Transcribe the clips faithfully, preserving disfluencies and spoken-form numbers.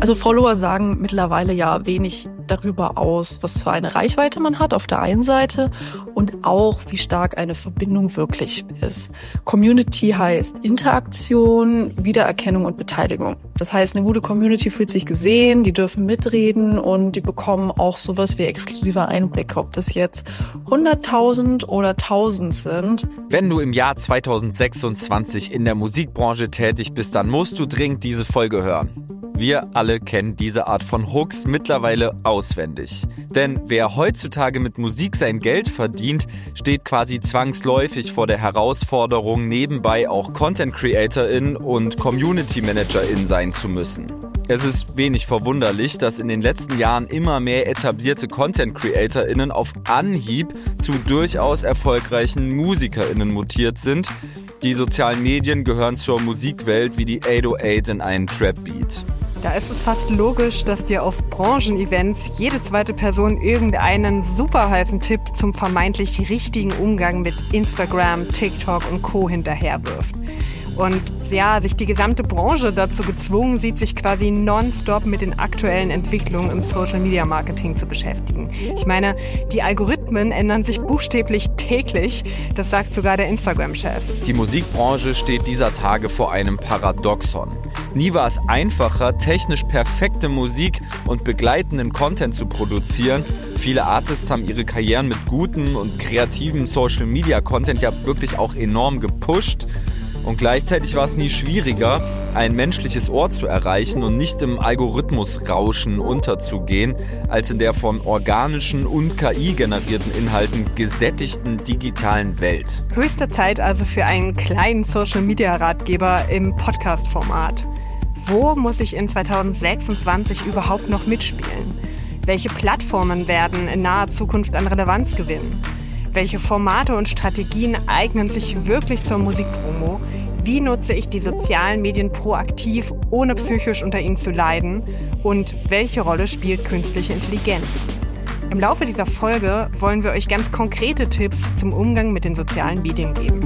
Also Follower sagen mittlerweile ja wenig darüber aus, was für eine Reichweite man hat auf der einen Seite und auch, wie stark eine Verbindung wirklich ist. Community heißt Interaktion, Wiedererkennung und Beteiligung. Das heißt, eine gute Community fühlt sich gesehen, die dürfen mitreden und die bekommen auch sowas wie exklusive Einblicke, ob das jetzt hunderttausend oder tausend sind. Wenn du im Jahr zweitausendsechsundzwanzig in der Musikbranche tätig bist, dann musst du dringend diese Folge hören. Wir alle kennen diese Art von Hooks mittlerweile auswendig. Denn wer heutzutage mit Musik sein Geld verdient, steht quasi zwangsläufig vor der Herausforderung, nebenbei auch Content CreatorIn und Community ManagerIn sein zu müssen. Es ist wenig verwunderlich, dass in den letzten Jahren immer mehr etablierte Content CreatorInnen auf Anhieb zu durchaus erfolgreichen MusikerInnen mutiert sind. Die sozialen Medien gehören zur Musikwelt wie die acht null acht in einen Trap-Beat. Da ist es fast logisch, dass dir auf Branchenevents jede zweite Person irgendeinen super heißen Tipp zum vermeintlich richtigen Umgang mit Instagram, TikTok und Co. hinterherwirft. Und ja, sich die gesamte Branche dazu gezwungen sieht, sich quasi nonstop mit den aktuellen Entwicklungen im Social-Media-Marketing zu beschäftigen. Ich meine, die Algorithmen ändern sich buchstäblich täglich, das sagt sogar der Instagram-Chef. Die Musikbranche steht dieser Tage vor einem Paradoxon. Nie war es einfacher, technisch perfekte Musik und begleitenden Content zu produzieren. Viele Artists haben ihre Karrieren mit gutem und kreativem Social-Media-Content ja wirklich auch enorm gepusht. Und gleichzeitig war es nie schwieriger, ein menschliches Ohr zu erreichen und nicht im Algorithmusrauschen unterzugehen, als in der von organischen und K I-generierten Inhalten gesättigten digitalen Welt. Höchste Zeit also für einen kleinen Social-Media-Ratgeber im Podcast-Format. Wo muss ich in zweitausendsechsundzwanzig überhaupt noch mitspielen? Welche Plattformen werden in naher Zukunft an Relevanz gewinnen? Welche Formate und Strategien eignen sich wirklich zur Musikpromo? Wie nutze ich die sozialen Medien proaktiv, ohne psychisch unter ihnen zu leiden? Und welche Rolle spielt künstliche Intelligenz? Im Laufe dieser Folge wollen wir euch ganz konkrete Tipps zum Umgang mit den sozialen Medien geben.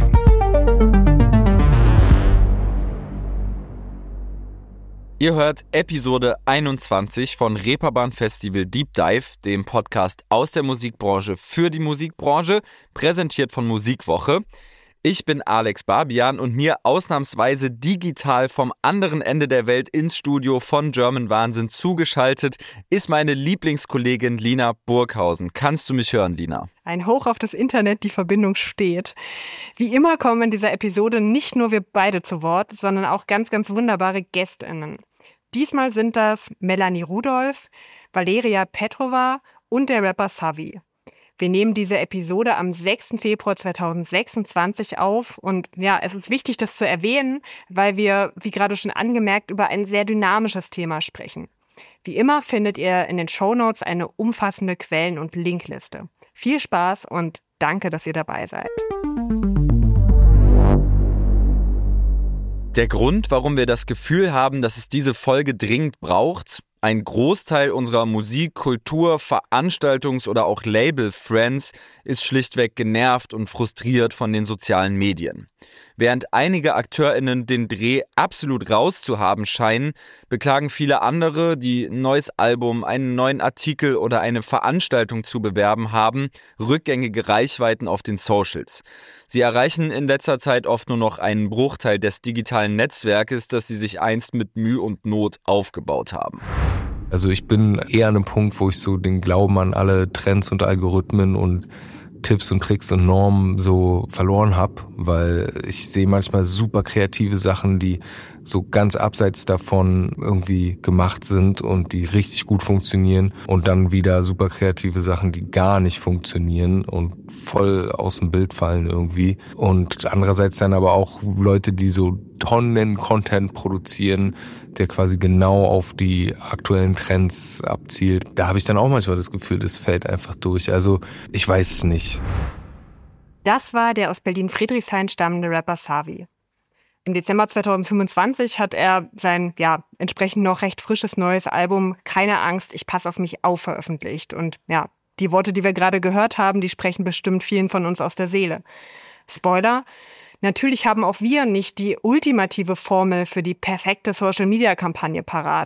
Ihr hört Episode einundzwanzig von Reeperbahn Festival Deep Dive, dem Podcast aus der Musikbranche für die Musikbranche, präsentiert von Musikwoche. Ich bin Alex Barbian und mir ausnahmsweise digital vom anderen Ende der Welt ins Studio von German Wahnsinn zugeschaltet ist meine Lieblingskollegin Lina Burghausen. Kannst du mich hören, Lina? Ein Hoch auf das Internet, die Verbindung steht. Wie immer kommen in dieser Episode nicht nur wir beide zu Wort, sondern auch ganz, ganz wunderbare GästInnen. Diesmal sind das Melanie Rudolph, Valeria Petrova und der Rapper Savi. Wir nehmen diese Episode am sechsten Februar zweitausendsechsundzwanzig auf und ja, es ist wichtig, das zu erwähnen, weil wir, wie gerade schon angemerkt, über ein sehr dynamisches Thema sprechen. Wie immer findet ihr in den Shownotes eine umfassende Quellen- und Linkliste. Viel Spaß und danke, dass ihr dabei seid. Der Grund, warum wir das Gefühl haben, dass es diese Folge dringend braucht: Ein Großteil unserer Musik-, Kultur-, Veranstaltungs- oder auch Label-Friends ist schlichtweg genervt und frustriert von den sozialen Medien. Während einige AkteurInnen den Dreh absolut rauszuhaben scheinen, beklagen viele andere, die ein neues Album, einen neuen Artikel oder eine Veranstaltung zu bewerben haben, rückgängige Reichweiten auf den Socials. Sie erreichen in letzter Zeit oft nur noch einen Bruchteil des digitalen Netzwerkes, das sie sich einst mit Mühe und Not aufgebaut haben. Also ich bin eher an einem Punkt, wo ich so den Glauben an alle Trends und Algorithmen und Tipps und Tricks und Normen so verloren habe, weil ich sehe manchmal super kreative Sachen, die so ganz abseits davon irgendwie gemacht sind und die richtig gut funktionieren, und dann wieder super kreative Sachen, die gar nicht funktionieren und voll aus dem Bild fallen irgendwie. Und andererseits dann aber auch Leute, die so Tonnen Content produzieren, der quasi genau auf die aktuellen Trends abzielt. Da habe ich dann auch manchmal das Gefühl, das fällt einfach durch. Also ich weiß es nicht. Das war der aus Berlin-Friedrichshain stammende Rapper Savi. Im Dezember zweitausendfünfundzwanzig hat er sein, ja, entsprechend noch recht frisches neues Album Keine Angst, ich pass auf mich auf veröffentlicht. Und ja, die Worte, die wir gerade gehört haben, die sprechen bestimmt vielen von uns aus der Seele. Spoiler: Natürlich haben auch wir nicht die ultimative Formel für die perfekte Social-Media-Kampagne parat.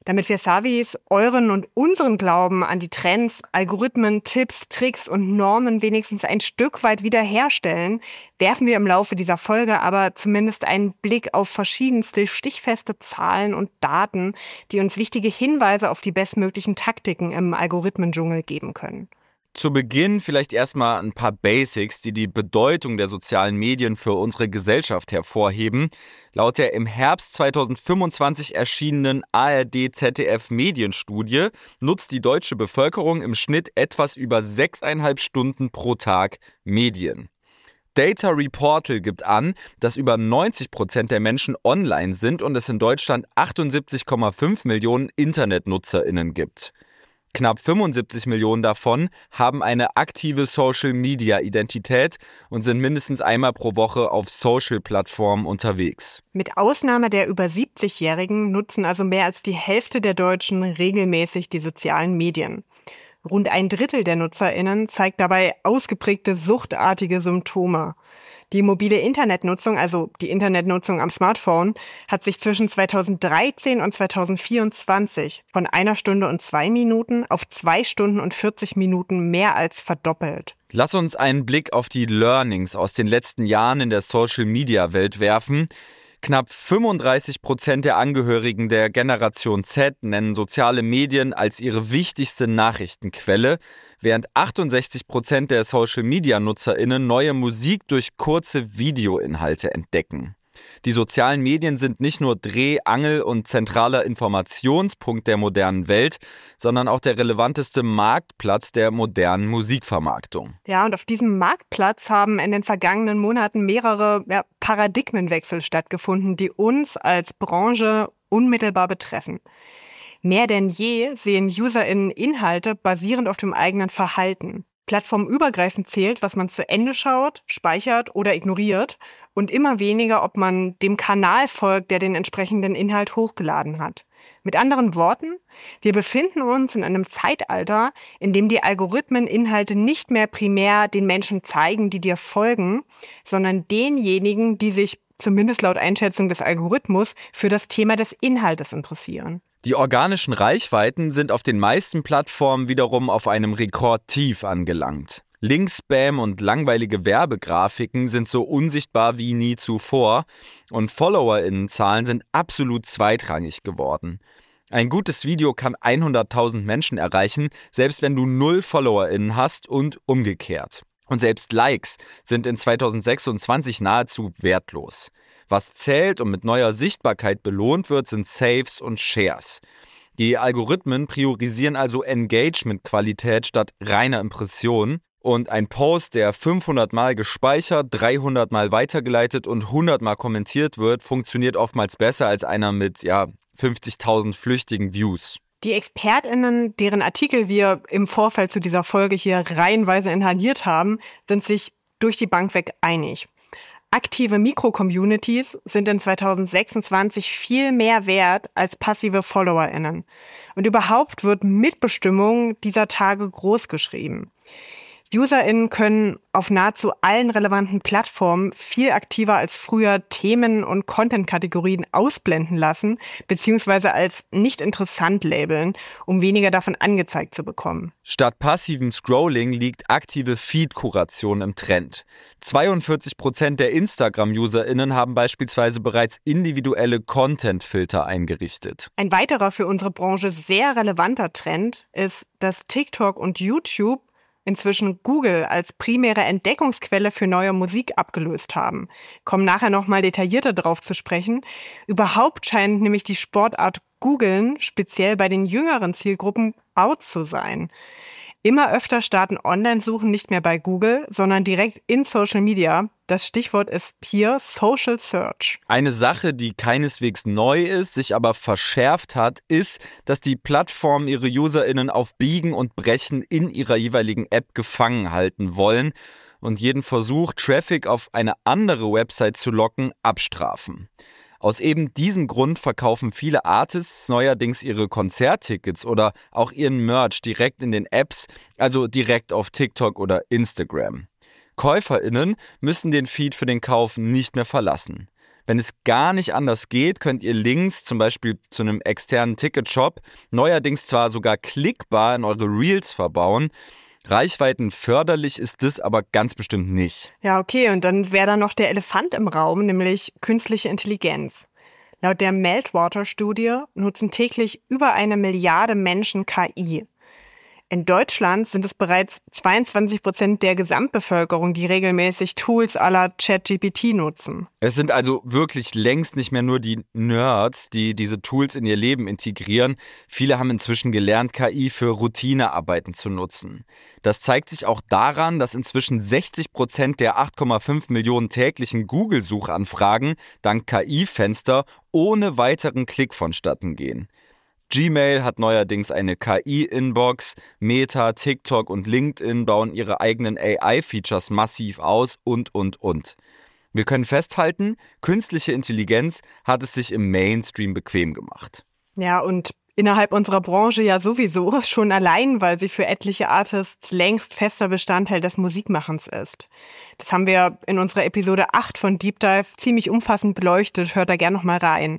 Damit wir Savvis euren und unseren Glauben an die Trends, Algorithmen, Tipps, Tricks und Normen wenigstens ein Stück weit wiederherstellen, werfen wir im Laufe dieser Folge aber zumindest einen Blick auf verschiedenste stichfeste Zahlen und Daten, die uns wichtige Hinweise auf die bestmöglichen Taktiken im Algorithmendschungel geben können. Zu Beginn vielleicht erstmal ein paar Basics, die die Bedeutung der sozialen Medien für unsere Gesellschaft hervorheben. Laut der im Herbst zweitausendfünfundzwanzig erschienenen A R D-Z D F-Medienstudie nutzt die deutsche Bevölkerung im Schnitt etwas über sechseinhalb Stunden pro Tag Medien. Data Reportal gibt an, dass über neunzig Prozent der Menschen online sind und es in Deutschland achtundsiebzig Komma fünf Millionen InternetnutzerInnen gibt. Knapp fünfundsiebzig Millionen davon haben eine aktive Social-Media-Identität und sind mindestens einmal pro Woche auf Social-Plattformen unterwegs. Mit Ausnahme der über siebzigjährigen nutzen also mehr als die Hälfte der Deutschen regelmäßig die sozialen Medien. Rund ein Drittel der NutzerInnen zeigt dabei ausgeprägte suchtartige Symptome. Die mobile Internetnutzung, also die Internetnutzung am Smartphone, hat sich zwischen zweitausenddreizehn und zweitausendvierundzwanzig von einer Stunde und zwei Minuten auf zwei Stunden und vierzig Minuten mehr als verdoppelt. Lass uns einen Blick auf die Learnings aus den letzten Jahren in der Social-Media-Welt werfen. Knapp fünfunddreißig Prozent der Angehörigen der Generation Z nennen soziale Medien als ihre wichtigste Nachrichtenquelle, während achtundsechzig Prozent der Social-Media-NutzerInnen neue Musik durch kurze Videoinhalte entdecken. Die sozialen Medien sind nicht nur Dreh-, Angel- und zentraler Informationspunkt der modernen Welt, sondern auch der relevanteste Marktplatz der modernen Musikvermarktung. Ja, und auf diesem Marktplatz haben in den vergangenen Monaten mehrere ja, Paradigmenwechsel stattgefunden, die uns als Branche unmittelbar betreffen. Mehr denn je sehen UserInnen Inhalte basierend auf dem eigenen Verhalten. Plattformübergreifend zählt, was man zu Ende schaut, speichert oder ignoriert und immer weniger, ob man dem Kanal folgt, der den entsprechenden Inhalt hochgeladen hat. Mit anderen Worten, wir befinden uns in einem Zeitalter, in dem die Algorithmen Inhalte nicht mehr primär den Menschen zeigen, die dir folgen, sondern denjenigen, die sich, zumindest laut Einschätzung des Algorithmus, für das Thema des Inhaltes interessieren. Die organischen Reichweiten sind auf den meisten Plattformen wiederum auf einem Rekordtief angelangt. Linkspam und langweilige Werbegrafiken sind so unsichtbar wie nie zuvor und FollowerInnenzahlen sind absolut zweitrangig geworden. Ein gutes Video kann hunderttausend Menschen erreichen, selbst wenn du null FollowerInnen hast und umgekehrt. Und selbst Likes sind in zweitausendsechsundzwanzig nahezu wertlos. Was zählt und mit neuer Sichtbarkeit belohnt wird, sind Saves und Shares. Die Algorithmen priorisieren also Engagement-Qualität statt reiner Impression. Und ein Post, der fünfhundert Mal gespeichert, dreihundert Mal weitergeleitet und hundert Mal kommentiert wird, funktioniert oftmals besser als einer mit ja, fünfzigtausend flüchtigen Views. Die ExpertInnen, deren Artikel wir im Vorfeld zu dieser Folge hier reihenweise inhaliert haben, sind sich durch die Bank weg einig. Aktive Mikro-Communities sind in zweitausendsechsundzwanzig viel mehr wert als passive FollowerInnen. Und überhaupt wird Mitbestimmung dieser Tage großgeschrieben. UserInnen können auf nahezu allen relevanten Plattformen viel aktiver als früher Themen und Content-Kategorien ausblenden lassen, beziehungsweise als nicht interessant labeln, um weniger davon angezeigt zu bekommen. Statt passivem Scrolling liegt aktive Feed-Kuration im Trend. zweiundvierzig Prozent der Instagram-UserInnen haben beispielsweise bereits individuelle Content-Filter eingerichtet. Ein weiterer für unsere Branche sehr relevanter Trend ist, dass TikTok und YouTube inzwischen Google als primäre Entdeckungsquelle für neue Musik abgelöst haben. Kommen nachher nochmal detaillierter drauf zu sprechen. Überhaupt scheint nämlich die Sportart Googlen, speziell bei den jüngeren Zielgruppen, out zu sein. Immer öfter starten Online-Suchen nicht mehr bei Google, sondern direkt in Social Media. Das Stichwort ist hier Social Search. Eine Sache, die keineswegs neu ist, sich aber verschärft hat, ist, dass die Plattformen ihre UserInnen auf Biegen und Brechen in ihrer jeweiligen App gefangen halten wollen und jeden Versuch, Traffic auf eine andere Website zu locken, abstrafen. Aus eben diesem Grund verkaufen viele Artists neuerdings ihre Konzerttickets oder auch ihren Merch direkt in den Apps, also direkt auf TikTok oder Instagram. KäuferInnen müssen den Feed für den Kauf nicht mehr verlassen. Wenn es gar nicht anders geht, könnt ihr Links zum Beispiel zu einem externen Ticketshop neuerdings zwar sogar klickbar in eure Reels verbauen. Reichweitenförderlich ist das aber ganz bestimmt nicht. Ja, okay, und dann wäre da noch der Elefant im Raum, nämlich künstliche Intelligenz. Laut der Meltwater-Studie nutzen täglich über eine Milliarde Menschen K I. In Deutschland sind es bereits zweiundzwanzig Prozent der Gesamtbevölkerung, die regelmäßig Tools à la ChatGPT nutzen. Es sind also wirklich längst nicht mehr nur die Nerds, die diese Tools in ihr Leben integrieren. Viele haben inzwischen gelernt, K I für Routinearbeiten zu nutzen. Das zeigt sich auch daran, dass inzwischen sechzig Prozent der acht Komma fünf Millionen täglichen Google-Suchanfragen dank K I-Fenster ohne weiteren Klick vonstatten gehen. Gmail hat neuerdings eine K I-Inbox, Meta, TikTok und LinkedIn bauen ihre eigenen A I-Features massiv aus und, und, und. Wir können festhalten, künstliche Intelligenz hat es sich im Mainstream bequem gemacht. Ja, und innerhalb unserer Branche ja sowieso, schon allein, weil sie für etliche Artists längst fester Bestandteil des Musikmachens ist. Das haben wir in unserer Episode acht von Deep Dive ziemlich umfassend beleuchtet, hört da gerne noch mal rein.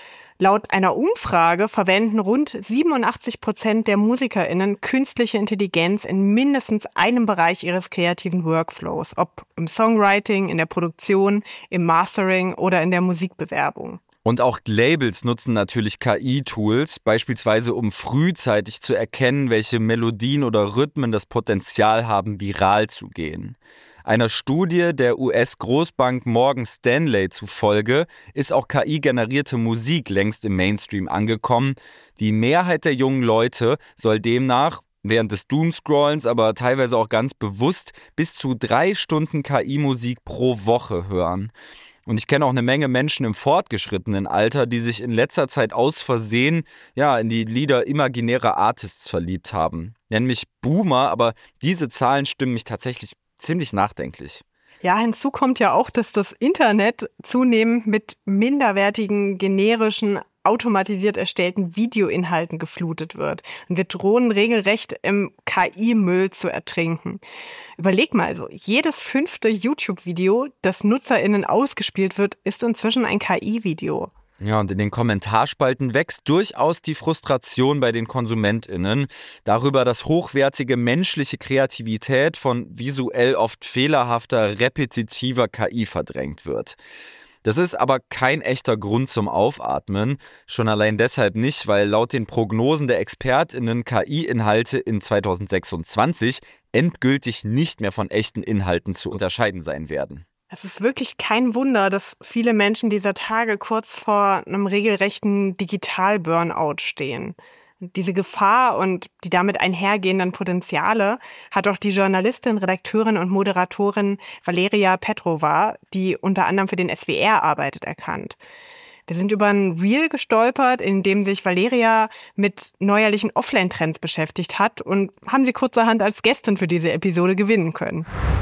Laut einer Umfrage verwenden rund siebenundachtzig Prozent der MusikerInnen künstliche Intelligenz in mindestens einem Bereich ihres kreativen Workflows, ob im Songwriting, in der Produktion, im Mastering oder in der Musikbewerbung. Und auch Labels nutzen natürlich K I-Tools, beispielsweise um frühzeitig zu erkennen, welche Melodien oder Rhythmen das Potenzial haben, viral zu gehen. Einer Studie der U S-Großbank Morgan Stanley zufolge ist auch K I-generierte Musik längst im Mainstream angekommen. Die Mehrheit der jungen Leute soll demnach während des Doomscrollens, aber teilweise auch ganz bewusst, bis zu drei Stunden K I-Musik pro Woche hören. Und ich kenne auch eine Menge Menschen im fortgeschrittenen Alter, die sich in letzter Zeit aus Versehen ja, in die Lieder imaginärer Artists verliebt haben. Nenn mich Boomer, aber diese Zahlen stimmen mich tatsächlich ziemlich nachdenklich. Ja, hinzu kommt ja auch, dass das Internet zunehmend mit minderwertigen, generischen, automatisiert erstellten Videoinhalten geflutet wird. Und wir drohen regelrecht im K I-Müll zu ertrinken. Überleg mal so, jedes fünfte YouTube-Video, das NutzerInnen ausgespielt wird, ist inzwischen ein K I-Video. Ja, und in den Kommentarspalten wächst durchaus die Frustration bei den KonsumentInnen darüber, dass hochwertige menschliche Kreativität von visuell oft fehlerhafter, repetitiver K I verdrängt wird. Das ist aber kein echter Grund zum Aufatmen, schon allein deshalb nicht, weil laut den Prognosen der ExpertInnen K I-Inhalte in zweitausendsechsundzwanzig endgültig nicht mehr von echten Inhalten zu unterscheiden sein werden. Es ist wirklich kein Wunder, dass viele Menschen dieser Tage kurz vor einem regelrechten Digital-Burnout stehen. Diese Gefahr und die damit einhergehenden Potenziale hat auch die Journalistin, Redakteurin und Moderatorin Valeria Petrova, die unter anderem für den S W R arbeitet, erkannt. Wir sind über ein Reel gestolpert, in dem sich Valeria mit neuerlichen Offline-Trends beschäftigt hat und haben sie kurzerhand als Gästin für diese Episode gewinnen können.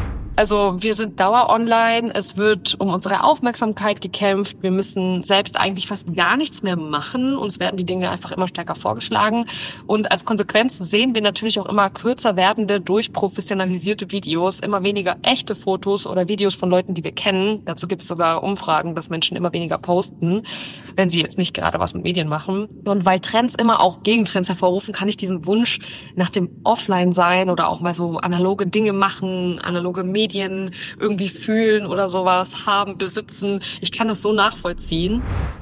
Also wir sind dauer online, es wird um unsere Aufmerksamkeit gekämpft, wir müssen selbst eigentlich fast gar nichts mehr machen, uns werden die Dinge einfach immer stärker vorgeschlagen und als Konsequenz sehen wir natürlich auch immer kürzer werdende, durchprofessionalisierte Videos, immer weniger echte Fotos oder Videos von Leuten, die wir kennen. Dazu gibt es sogar Umfragen, dass Menschen immer weniger posten, wenn sie jetzt nicht gerade was mit Medien machen. Und weil Trends immer auch Gegentrends hervorrufen, kann ich diesen Wunsch nach dem Offline-Sein oder auch mal so analoge Dinge machen, analoge Medien Medien irgendwie fühlen oder sowas, haben, besitzen. Ich kann das so nachvollziehen.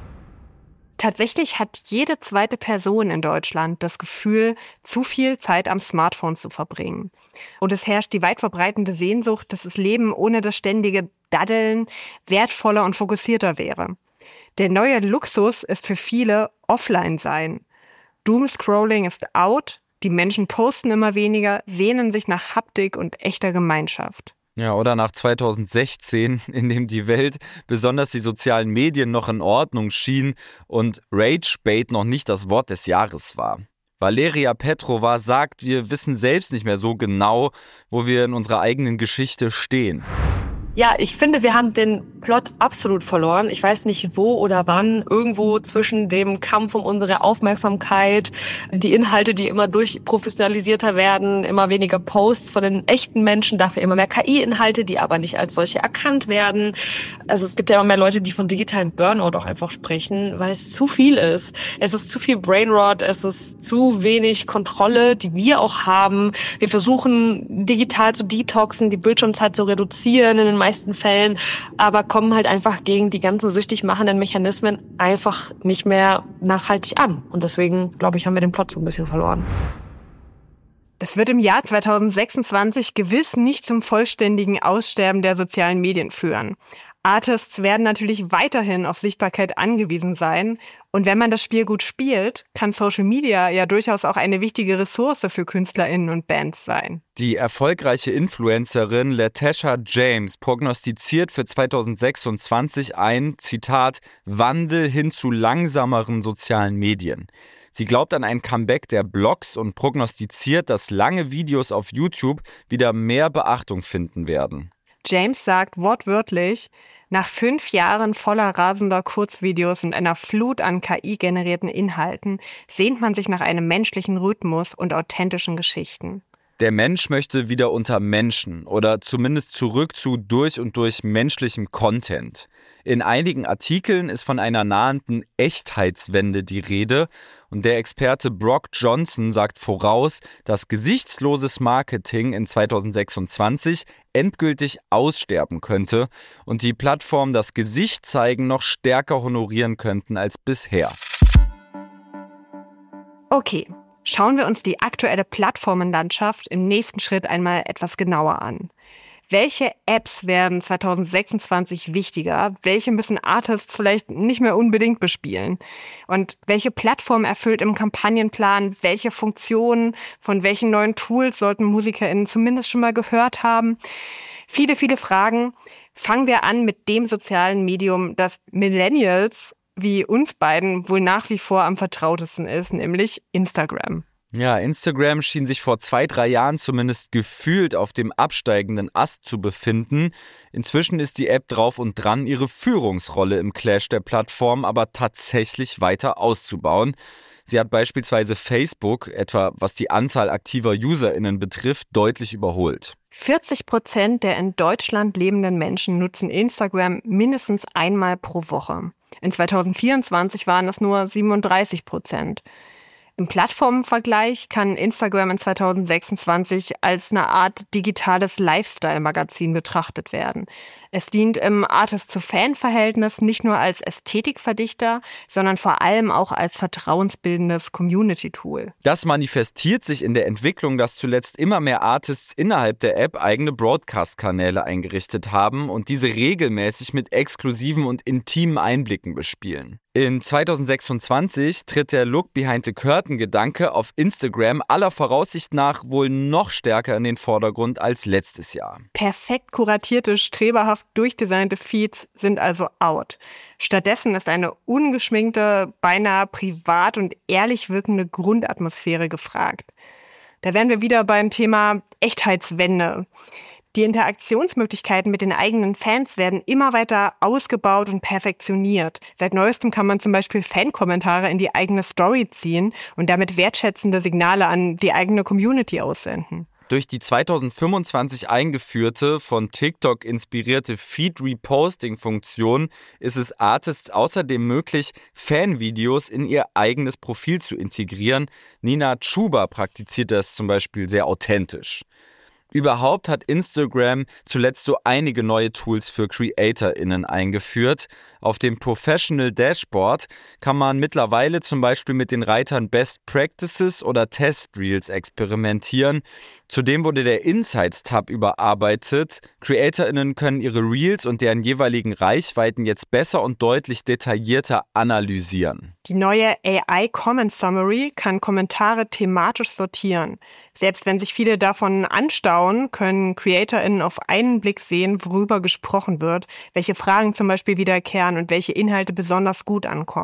Tatsächlich hat jede zweite Person in Deutschland das Gefühl, zu viel Zeit am Smartphone zu verbringen. Und es herrscht die weit verbreitende Sehnsucht, dass das Leben ohne das ständige Daddeln wertvoller und fokussierter wäre. Der neue Luxus ist für viele Offline-Sein. Doomscrolling ist out, die Menschen posten immer weniger, sehnen sich nach Haptik und echter Gemeinschaft. Ja, oder nach zweitausendsechzehn, in dem die Welt, besonders die sozialen Medien, noch in Ordnung schien und Rage-Bait noch nicht das Wort des Jahres war. Valeria Petrova sagt, wir wissen selbst nicht mehr so genau, wo wir in unserer eigenen Geschichte stehen. Ja, ich finde, wir haben den Plot absolut verloren. Ich weiß nicht, wo oder wann. Irgendwo zwischen dem Kampf um unsere Aufmerksamkeit, die Inhalte, die immer durchprofessionalisierter werden, immer weniger Posts von den echten Menschen, dafür immer mehr K I-Inhalte, die aber nicht als solche erkannt werden. Also es gibt ja immer mehr Leute, die von digitalen Burnout auch einfach sprechen, weil es zu viel ist. Es ist zu viel Brainrot, es ist zu wenig Kontrolle, die wir auch haben. Wir versuchen, digital zu detoxen, die Bildschirmzeit zu reduzieren in den meisten Fällen, aber kommen halt einfach gegen die ganzen süchtig machenden Mechanismen einfach nicht mehr nachhaltig an. Und deswegen, glaube ich, haben wir den Plot so ein bisschen verloren. Das wird im Jahr zweitausendsechsundzwanzig gewiss nicht zum vollständigen Aussterben der sozialen Medien führen. Artists werden natürlich weiterhin auf Sichtbarkeit angewiesen sein. Und wenn man das Spiel gut spielt, kann Social Media ja durchaus auch eine wichtige Ressource für KünstlerInnen und Bands sein. Die erfolgreiche Influencerin Latasha James prognostiziert für zweitausendsechsundzwanzig ein, Zitat, Wandel hin zu langsameren sozialen Medien. Sie glaubt an ein Comeback der Blogs und prognostiziert, dass lange Videos auf YouTube wieder mehr Beachtung finden werden. James sagt wortwörtlich, nach fünf Jahren voller rasender Kurzvideos und einer Flut an K I-generierten Inhalten sehnt man sich nach einem menschlichen Rhythmus und authentischen Geschichten. Der Mensch möchte wieder unter Menschen oder zumindest zurück zu durch und durch menschlichem Content. In einigen Artikeln ist von einer nahenden Echtheitswende die Rede und der Experte Brock Johnson sagt voraus, dass gesichtsloses Marketing in zweitausendsechsundzwanzig endgültig aussterben könnte und die Plattformen das Gesicht zeigen noch stärker honorieren könnten als bisher. Okay, schauen wir uns die aktuelle Plattformenlandschaft im nächsten Schritt einmal etwas genauer an. Welche Apps werden zweitausendsechsundzwanzig wichtiger? Welche müssen Artists vielleicht nicht mehr unbedingt bespielen? Und welche Plattform erfüllt im Kampagnenplan welche Funktionen? Von welchen neuen Tools sollten MusikerInnen zumindest schon mal gehört haben? Viele, viele Fragen. Fangen wir an mit dem sozialen Medium, das Millennials wie uns beiden wohl nach wie vor am vertrautesten ist, nämlich Instagram. Ja, Instagram schien sich vor zwei, drei Jahren zumindest gefühlt auf dem absteigenden Ast zu befinden. Inzwischen ist die App drauf und dran, ihre Führungsrolle im Clash der Plattform aber tatsächlich weiter auszubauen. Sie hat beispielsweise Facebook, etwa was die Anzahl aktiver UserInnen betrifft, deutlich überholt. vierzig Prozent der in Deutschland lebenden Menschen nutzen Instagram mindestens einmal pro Woche. In zweitausendvierundzwanzig waren das nur siebenunddreißig Prozent. Im Plattformenvergleich kann Instagram in zweitausendsechsundzwanzig als eine Art digitales Lifestyle-Magazin betrachtet werden. Es dient im Artist-zu-Fan-Verhältnis nicht nur als Ästhetikverdichter, sondern vor allem auch als vertrauensbildendes Community-Tool. Das manifestiert sich in der Entwicklung, dass zuletzt immer mehr Artists innerhalb der App eigene Broadcast-Kanäle eingerichtet haben und diese regelmäßig mit exklusiven und intimen Einblicken bespielen. In zweitausendsechsundzwanzig tritt der Look-Behind-the-Curtain-Gedanke auf Instagram aller Voraussicht nach wohl noch stärker in den Vordergrund als letztes Jahr. Perfekt kuratierte, streberhaft durchdesignte Feeds sind also out. Stattdessen ist eine ungeschminkte, beinahe privat und ehrlich wirkende Grundatmosphäre gefragt. Da wären wir wieder beim Thema Echtheitswende. Die Interaktionsmöglichkeiten mit den eigenen Fans werden immer weiter ausgebaut und perfektioniert. Seit neuestem kann man zum Beispiel Fankommentare in die eigene Story ziehen und damit wertschätzende Signale an die eigene Community aussenden. Durch die zweitausendfünfundzwanzig eingeführte, von TikTok inspirierte Feed-Reposting-Funktion ist es Artists außerdem möglich, Fanvideos in ihr eigenes Profil zu integrieren. Nina Chuba praktiziert das zum Beispiel sehr authentisch. Überhaupt hat Instagram zuletzt so einige neue Tools für CreatorInnen eingeführt. Auf dem Professional Dashboard kann man mittlerweile zum Beispiel mit den Reitern Best Practices oder Test Reels experimentieren. Zudem wurde der Insights-Tab überarbeitet. CreatorInnen können ihre Reels und deren jeweiligen Reichweiten jetzt besser und deutlich detaillierter analysieren. Die neue A I Comment Summary kann Kommentare thematisch sortieren. Selbst wenn sich viele davon anstauen, können CreatorInnen auf einen Blick sehen, worüber gesprochen wird, welche Fragen zum Beispiel wiederkehren und welche Inhalte besonders gut ankommen.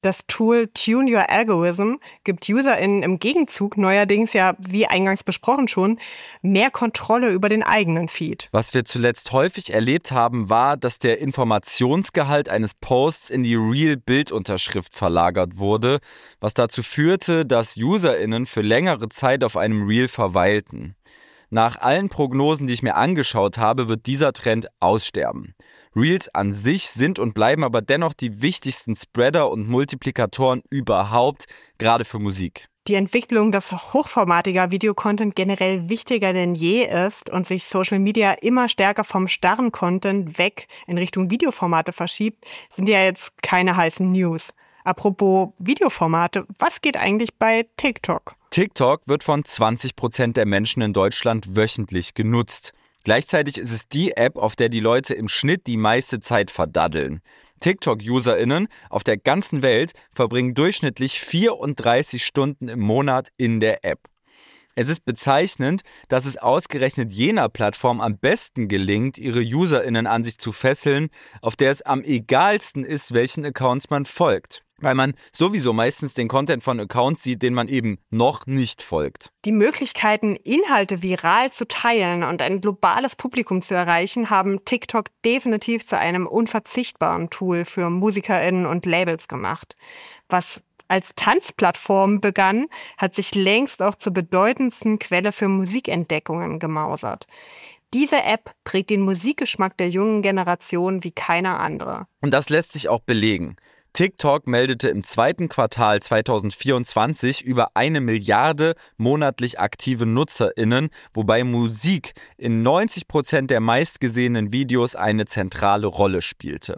Das Tool Tune Your Algorithm gibt UserInnen im Gegenzug neuerdings ja, wie eingangs besprochen schon, mehr Kontrolle über den eigenen Feed. Was wir zuletzt häufig erlebt haben, war, dass der Informationsgehalt eines Posts in die Real-Bildunterschrift verlagert wurde, was dazu führte, dass UserInnen für längere Zeit auf einem Reel verweilten. Nach allen Prognosen, die ich mir angeschaut habe, wird dieser Trend aussterben. Reels an sich sind und bleiben aber dennoch die wichtigsten Spreader und Multiplikatoren überhaupt, gerade für Musik. Die Entwicklung, dass hochformatiger Videocontent generell wichtiger denn je ist und sich Social Media immer stärker vom starren Content weg in Richtung Videoformate verschiebt, sind ja jetzt keine heißen News. Apropos Videoformate, was geht eigentlich bei TikTok? TikTok wird von zwanzig Prozent der Menschen in Deutschland wöchentlich genutzt. Gleichzeitig ist es die App, auf der die Leute im Schnitt die meiste Zeit verdaddeln. TikTok-UserInnen auf der ganzen Welt verbringen durchschnittlich vierunddreißig Stunden im Monat in der App. Es ist bezeichnend, dass es ausgerechnet jener Plattform am besten gelingt, ihre UserInnen an sich zu fesseln, auf der es am egalsten ist, welchen Accounts man folgt. Weil man sowieso meistens den Content von Accounts sieht, den man eben noch nicht folgt. Die Möglichkeiten, Inhalte viral zu teilen und ein globales Publikum zu erreichen, haben TikTok definitiv zu einem unverzichtbaren Tool für MusikerInnen und Labels gemacht. Was als Tanzplattform begann, hat sich längst auch zur bedeutendsten Quelle für Musikentdeckungen gemausert. Diese App prägt den Musikgeschmack der jungen Generation wie keine andere. Und das lässt sich auch belegen. TikTok meldete im zweiten Quartal zweitausendvierundzwanzig über eine Milliarde monatlich aktive NutzerInnen, wobei Musik in neunzig Prozent der meistgesehenen Videos eine zentrale Rolle spielte.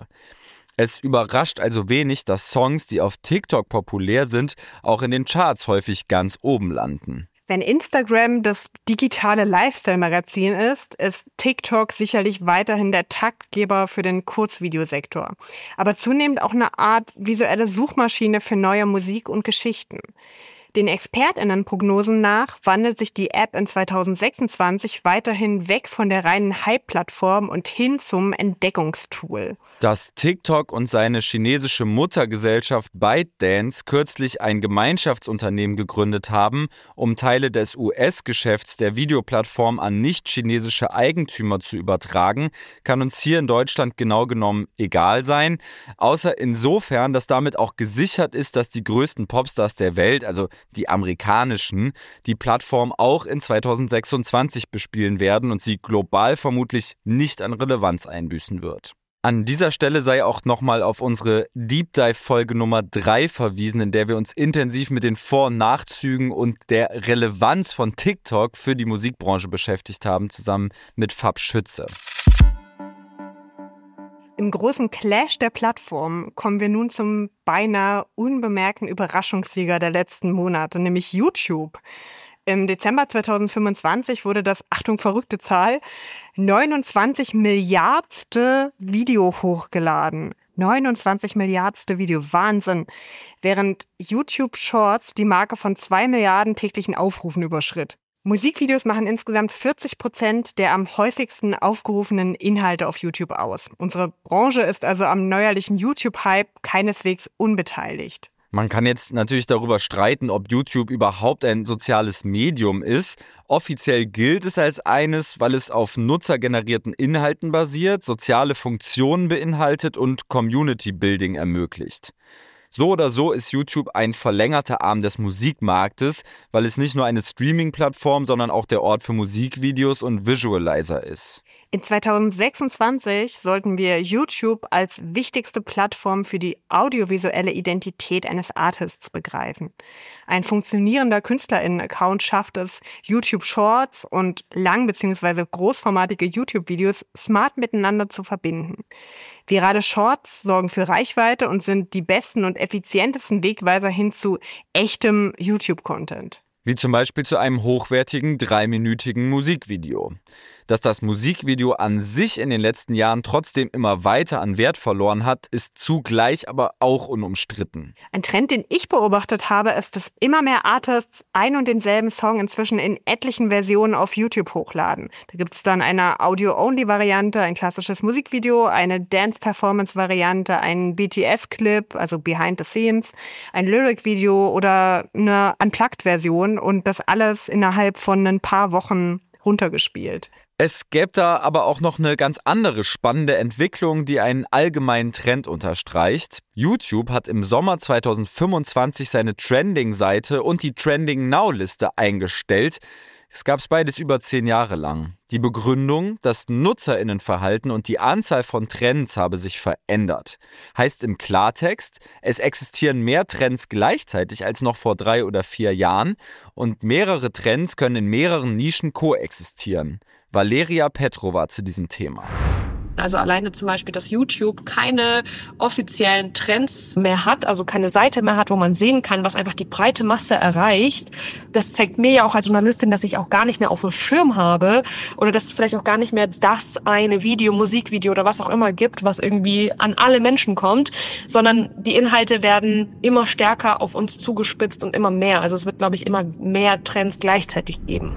Es überrascht also wenig, dass Songs, die auf TikTok populär sind, auch in den Charts häufig ganz oben landen. Wenn Instagram das digitale Lifestyle-Magazin ist, ist TikTok sicherlich weiterhin der Taktgeber für den Kurzvideosektor. Aber zunehmend auch eine Art visuelle Suchmaschine für neue Musik und Geschichten. Den ExpertInnen-Prognosen nach wandelt sich die App in zweitausendsechsundzwanzig weiterhin weg von der reinen Hype-Plattform und hin zum Entdeckungstool. Dass TikTok und seine chinesische Muttergesellschaft ByteDance kürzlich ein Gemeinschaftsunternehmen gegründet haben, um Teile des U S-Geschäfts der Videoplattform an nicht-chinesische Eigentümer zu übertragen, kann uns hier in Deutschland genau genommen egal sein. Außer insofern, dass damit auch gesichert ist, dass die größten Popstars der Welt, also die amerikanischen, die Plattform auch in zweitausendsechsundzwanzig bespielen werden und sie global vermutlich nicht an Relevanz einbüßen wird. An dieser Stelle sei auch nochmal auf unsere Deep Dive-Folge Nummer drei verwiesen, in der wir uns intensiv mit den Vor- und Nachzügen und der Relevanz von TikTok für die Musikbranche beschäftigt haben, zusammen mit Fab Schütze. Im großen Clash der Plattformen kommen wir nun zum beinahe unbemerkten Überraschungssieger der letzten Monate, nämlich YouTube. Im Dezember zweitausendfünfundzwanzig wurde das, Achtung, verrückte Zahl, neunundzwanzig Milliardste Video hochgeladen. neunundzwanzig Milliardste Video, Wahnsinn. Während YouTube Shorts die Marke von zwei Milliarden täglichen Aufrufen überschritt. Musikvideos machen insgesamt vierzig Prozent der am häufigsten aufgerufenen Inhalte auf YouTube aus. Unsere Branche ist also am neuerlichen YouTube-Hype keineswegs unbeteiligt. Man kann jetzt natürlich darüber streiten, ob YouTube überhaupt ein soziales Medium ist. Offiziell gilt es als eines, weil es auf nutzergenerierten Inhalten basiert, soziale Funktionen beinhaltet und Community-Building ermöglicht. So oder so ist YouTube ein verlängerter Arm des Musikmarktes, weil es nicht nur eine Streaming-Plattform, sondern auch der Ort für Musikvideos und Visualizer ist. In zweitausendsechsundzwanzig sollten wir YouTube als wichtigste Plattform für die audiovisuelle Identität eines Artists begreifen. Ein funktionierender KünstlerInnen-Account schafft es, YouTube Shorts und lang- bzw. großformatige YouTube-Videos smart miteinander zu verbinden. Virale Shorts sorgen für Reichweite und sind die besten und effizientesten Wegweiser hin zu echtem YouTube-Content. Wie zum Beispiel zu einem hochwertigen, dreiminütigen Musikvideo. Dass das Musikvideo an sich in den letzten Jahren trotzdem immer weiter an Wert verloren hat, ist zugleich aber auch unumstritten. Ein Trend, den ich beobachtet habe, ist, dass immer mehr Artists ein und denselben Song inzwischen in etlichen Versionen auf YouTube hochladen. Da gibt es dann eine Audio-Only-Variante, ein klassisches Musikvideo, eine Dance-Performance-Variante, einen B T S-Clip, also Behind the Scenes, ein Lyric-Video oder eine Unplugged-Version und das alles innerhalb von ein paar Wochen runtergespielt. Es gäbe da aber auch noch eine ganz andere spannende Entwicklung, die einen allgemeinen Trend unterstreicht. YouTube hat im Sommer zweitausendfünfundzwanzig seine Trending-Seite und die Trending-Now-Liste eingestellt. Es gab es beides über zehn Jahre lang. Die Begründung, das NutzerInnenverhalten und die Anzahl von Trends habe sich verändert. Heißt im Klartext, es existieren mehr Trends gleichzeitig als noch vor drei oder vier Jahren und mehrere Trends können in mehreren Nischen koexistieren. Valeria Petrova zu diesem Thema. Also alleine zum Beispiel, dass YouTube keine offiziellen Trends mehr hat, also keine Seite mehr hat, wo man sehen kann, was einfach die breite Masse erreicht. Das zeigt mir ja auch als Journalistin, dass ich auch gar nicht mehr auf dem Schirm habe oder dass es vielleicht auch gar nicht mehr das eine Video, Musikvideo oder was auch immer gibt, was irgendwie an alle Menschen kommt, sondern die Inhalte werden immer stärker auf uns zugespitzt und immer mehr. Also es wird, glaube ich, immer mehr Trends gleichzeitig geben.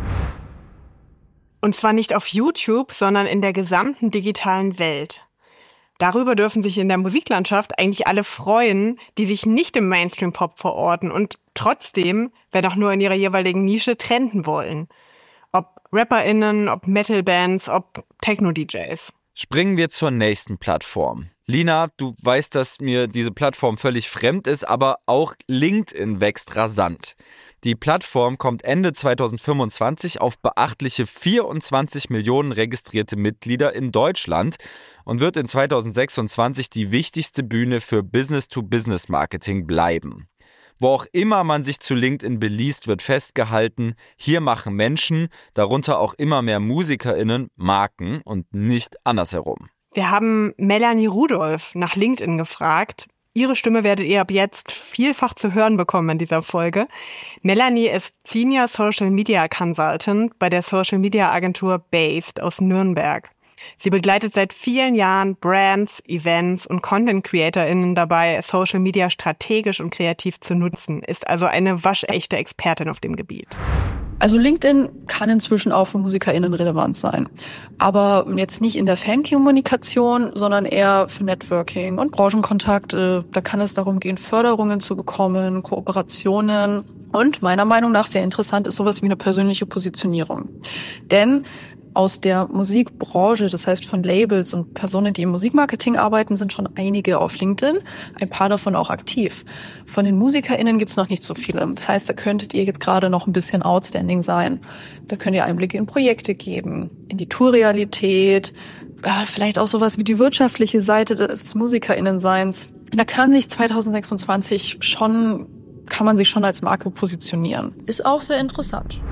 Und zwar nicht auf YouTube, sondern in der gesamten digitalen Welt. Darüber dürfen sich in der Musiklandschaft eigentlich alle freuen, die sich nicht im Mainstream-Pop verorten und trotzdem, wenn auch nur in ihrer jeweiligen Nische, trenden wollen. Ob RapperInnen, ob Metal-Bands, ob Techno-D Js. Springen wir zur nächsten Plattform. Lina, du weißt, dass mir diese Plattform völlig fremd ist, aber auch LinkedIn wächst rasant. Die Plattform kommt Ende zweitausendfünfundzwanzig auf beachtliche vierundzwanzig Millionen registrierte Mitglieder in Deutschland und wird in zweitausendsechsundzwanzig die wichtigste Bühne für Business-to-Business-Marketing bleiben. Wo auch immer man sich zu LinkedIn beliest, wird festgehalten, hier machen Menschen, darunter auch immer mehr MusikerInnen, Marken und nicht andersherum. Wir haben Melanie Rudolph nach LinkedIn gefragt. Ihre Stimme werdet ihr ab jetzt vielfach zu hören bekommen in dieser Folge. Melanie ist Senior Social Media Consultant bei der Social Media Agentur Based aus Nürnberg. Sie begleitet seit vielen Jahren Brands, Events und Content-CreatorInnen dabei, Social Media strategisch und kreativ zu nutzen, ist also eine waschechte Expertin auf dem Gebiet. Also LinkedIn kann inzwischen auch für MusikerInnen relevant sein. Aber jetzt nicht in der Fankommunikation, sondern eher für Networking und Branchenkontakte. Da kann es darum gehen, Förderungen zu bekommen, Kooperationen. Und meiner Meinung nach sehr interessant ist sowas wie eine persönliche Positionierung. Denn aus der Musikbranche, das heißt von Labels und Personen, die im Musikmarketing arbeiten, sind schon einige auf LinkedIn, ein paar davon auch aktiv. Von den MusikerInnen gibt's noch nicht so viele. Das heißt, da könntet ihr jetzt gerade noch ein bisschen outstanding sein. Da könnt ihr Einblicke in Projekte geben, in die Tourrealität, ja, vielleicht auch sowas wie die wirtschaftliche Seite des MusikerInnenseins. Da kann sich zweitausendsechsundzwanzig schon, kann man sich schon als Marke positionieren. Ist auch sehr interessant.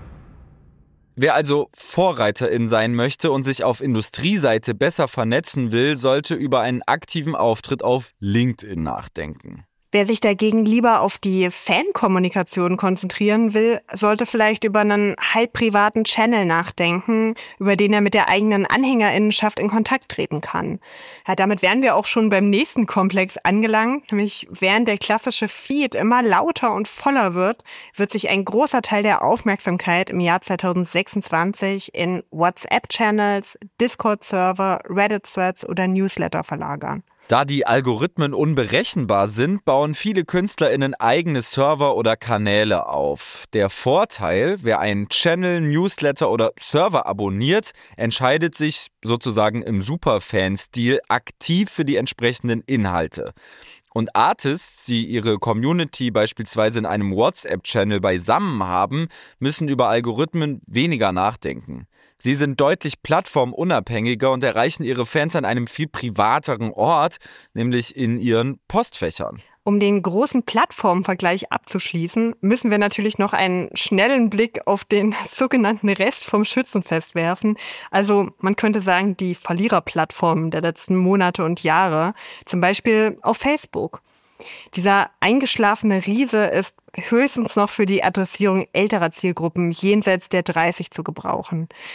Wer also Vorreiterin sein möchte und sich auf Industrieseite besser vernetzen will, sollte über einen aktiven Auftritt auf LinkedIn nachdenken. Wer sich dagegen lieber auf die Fankommunikation konzentrieren will, sollte vielleicht über einen halb privaten Channel nachdenken, über den er mit der eigenen Anhängerinnenschaft in Kontakt treten kann. Ja, damit wären wir auch schon beim nächsten Komplex angelangt, nämlich während der klassische Feed immer lauter und voller wird, wird sich ein großer Teil der Aufmerksamkeit im Jahr zweitausendsechsundzwanzig in WhatsApp-Channels, Discord-Server, Reddit-Threads oder Newsletter verlagern. Da die Algorithmen unberechenbar sind, bauen viele KünstlerInnen eigene Server oder Kanäle auf. Der Vorteil, wer einen Channel, Newsletter oder Server abonniert, entscheidet sich sozusagen im Superfan-Stil aktiv für die entsprechenden Inhalte. Und Artists, die ihre Community beispielsweise in einem WhatsApp-Channel beisammen haben, müssen über Algorithmen weniger nachdenken. Sie sind deutlich plattformunabhängiger und erreichen ihre Fans an einem viel privateren Ort, nämlich in ihren Postfächern. Um den großen Plattformvergleich abzuschließen, müssen wir natürlich noch einen schnellen Blick auf den sogenannten Rest vom Schützenfest werfen. Also man könnte sagen, die Verliererplattformen der letzten Monate und Jahre, zum Beispiel auf Facebook. Dieser eingeschlafene Riese ist höchstens noch für die Adressierung älterer Zielgruppen jenseits der dreißig zu gebrauchen.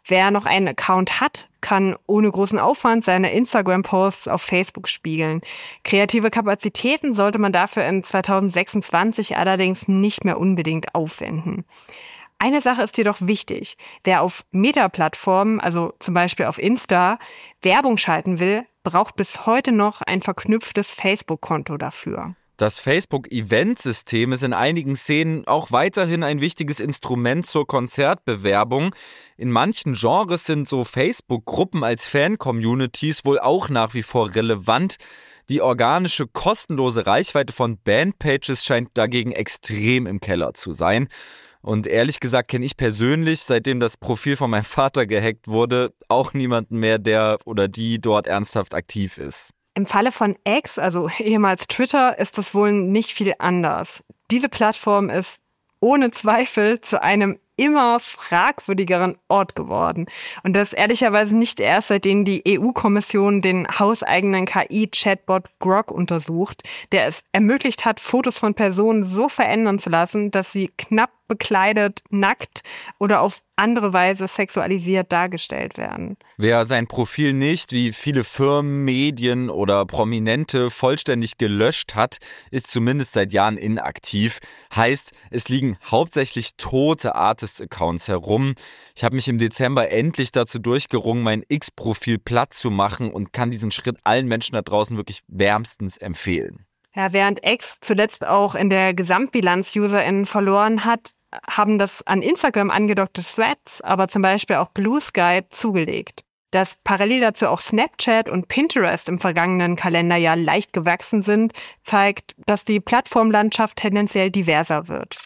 Wer noch einen Account hat, kann ohne großen Aufwand seine Instagram-Posts auf Facebook spiegeln. Kreative Kapazitäten sollte man dafür in zweitausendsechsundzwanzig allerdings nicht mehr unbedingt aufwenden. Eine Sache ist jedoch wichtig. Wer auf Meta-Plattformen, also zum Beispiel auf Insta, Werbung schalten will, braucht bis heute noch ein verknüpftes Facebook-Konto dafür. Das Facebook-Event-System ist in einigen Szenen auch weiterhin ein wichtiges Instrument zur Konzertbewerbung. In manchen Genres sind so Facebook-Gruppen als Fan-Communities wohl auch nach wie vor relevant. Die organische, kostenlose Reichweite von Bandpages scheint dagegen extrem im Keller zu sein. Und ehrlich gesagt kenne ich persönlich, seitdem das Profil von meinem Vater gehackt wurde, auch niemanden mehr, der oder die dort ernsthaft aktiv ist. Im Falle von X, also ehemals Twitter, ist das wohl nicht viel anders. Diese Plattform ist ohne Zweifel zu einem immer fragwürdigeren Ort geworden. Und das ehrlicherweise nicht erst, seitdem die E U-Kommission den hauseigenen K I-Chatbot Grok untersucht, der es ermöglicht hat, Fotos von Personen so verändern zu lassen, dass sie knapp bekleidet, nackt oder auf andere Weise sexualisiert dargestellt werden. Wer sein Profil nicht, wie viele Firmen, Medien oder Prominente, vollständig gelöscht hat, ist zumindest seit Jahren inaktiv. Heißt, es liegen hauptsächlich tote Artist-Accounts herum. Ich habe mich im Dezember endlich dazu durchgerungen, mein X-Profil platt zu machen und kann diesen Schritt allen Menschen da draußen wirklich wärmstens empfehlen. Ja, während X zuletzt auch in der Gesamtbilanz UserInnen verloren hat, haben das an Instagram angedockte Threads, aber zum Beispiel auch Blue Sky zugelegt. Dass parallel dazu auch Snapchat und Pinterest im vergangenen Kalenderjahr leicht gewachsen sind, zeigt, dass die Plattformlandschaft tendenziell diverser wird.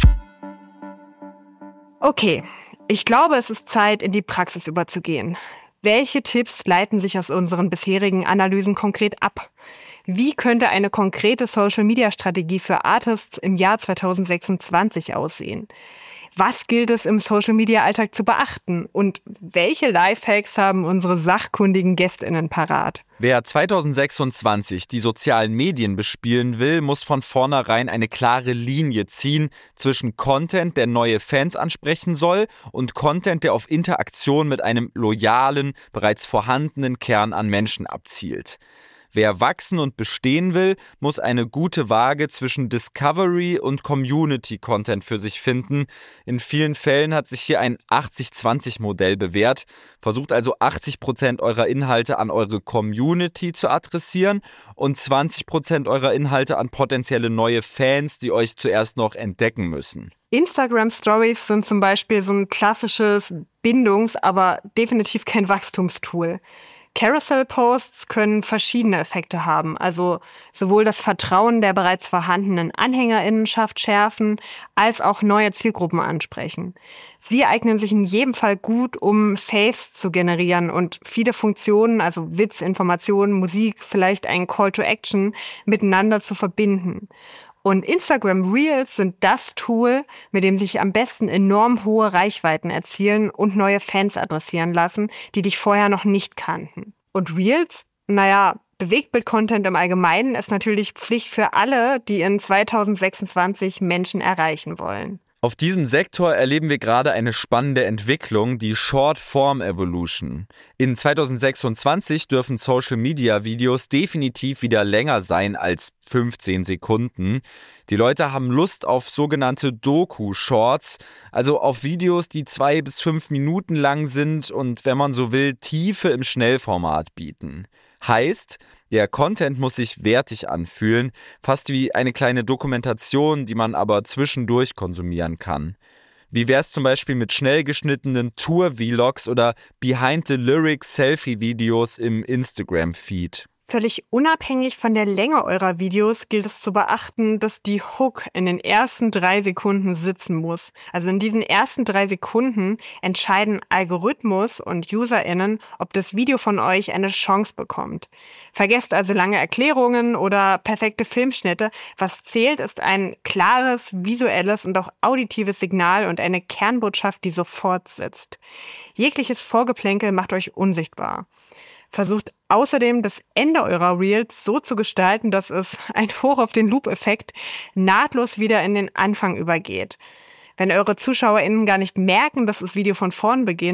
Okay, ich glaube, es ist Zeit, in die Praxis überzugehen. Welche Tipps leiten sich aus unseren bisherigen Analysen konkret ab? Wie könnte eine konkrete Social-Media-Strategie für Artists im Jahr zweitausendsechsundzwanzig aussehen? Was gilt es im Social-Media-Alltag zu beachten? Und welche Lifehacks haben unsere sachkundigen GästInnen parat? Wer zweitausendsechsundzwanzig die sozialen Medien bespielen will, muss von vornherein eine klare Linie ziehen zwischen Content, der neue Fans ansprechen soll, und Content, der auf Interaktion mit einem loyalen, bereits vorhandenen Kern an Menschen abzielt. Wer wachsen und bestehen will, muss eine gute Waage zwischen Discovery und Community-Content für sich finden. In vielen Fällen hat sich hier ein achtzig zwanzig Modell bewährt. Versucht also achtzig Prozent eurer Inhalte an eure Community zu adressieren und zwanzig Prozent eurer Inhalte an potenzielle neue Fans, die euch zuerst noch entdecken müssen. Instagram-Stories sind zum Beispiel so ein klassisches Bindungs-, aber definitiv kein Wachstumstool. Carousel-Posts können verschiedene Effekte haben, also sowohl das Vertrauen der bereits vorhandenen AnhängerInnenschaft schärfen, als auch neue Zielgruppen ansprechen. Sie eignen sich in jedem Fall gut, um Saves zu generieren und viele Funktionen, also Witz, Informationen, Musik, vielleicht ein Call to Action, miteinander zu verbinden. Und Instagram Reels sind das Tool, mit dem sich am besten enorm hohe Reichweiten erzielen und neue Fans adressieren lassen, die dich vorher noch nicht kannten. Und Reels, naja, Bewegtbild-Content im Allgemeinen ist natürlich Pflicht für alle, die in zweitausendsechsundzwanzig Menschen erreichen wollen. Auf diesem Sektor erleben wir gerade eine spannende Entwicklung, die Short-Form-Evolution. In zweitausendsechsundzwanzig dürfen Social-Media-Videos definitiv wieder länger sein als fünfzehn Sekunden. Die Leute haben Lust auf sogenannte Doku-Shorts, also auf Videos, die zwei bis fünf Minuten lang sind und, wenn man so will, Tiefe im Schnellformat bieten. Heißt, der Content muss sich wertig anfühlen, fast wie eine kleine Dokumentation, die man aber zwischendurch konsumieren kann. Wie wär's zum Beispiel mit schnell geschnittenen Tour-Vlogs oder Behind-the-Lyrics-Selfie-Videos im Instagram-Feed? Völlig unabhängig von der Länge eurer Videos gilt es zu beachten, dass die Hook in den ersten drei Sekunden sitzen muss. Also in diesen ersten drei Sekunden entscheiden Algorithmus und UserInnen, ob das Video von euch eine Chance bekommt. Vergesst also lange Erklärungen oder perfekte Filmschnitte. Was zählt, ist ein klares, visuelles und auch auditives Signal und eine Kernbotschaft, die sofort sitzt. Jegliches Vorgeplänkel macht euch unsichtbar. Versucht außerdem, das Ende eurer Reels so zu gestalten, dass es, ein Hoch auf den Loop-Effekt, nahtlos wieder in den Anfang übergeht. Wenn eure ZuschauerInnen gar nicht merken, dass das Video von vorn beginnt,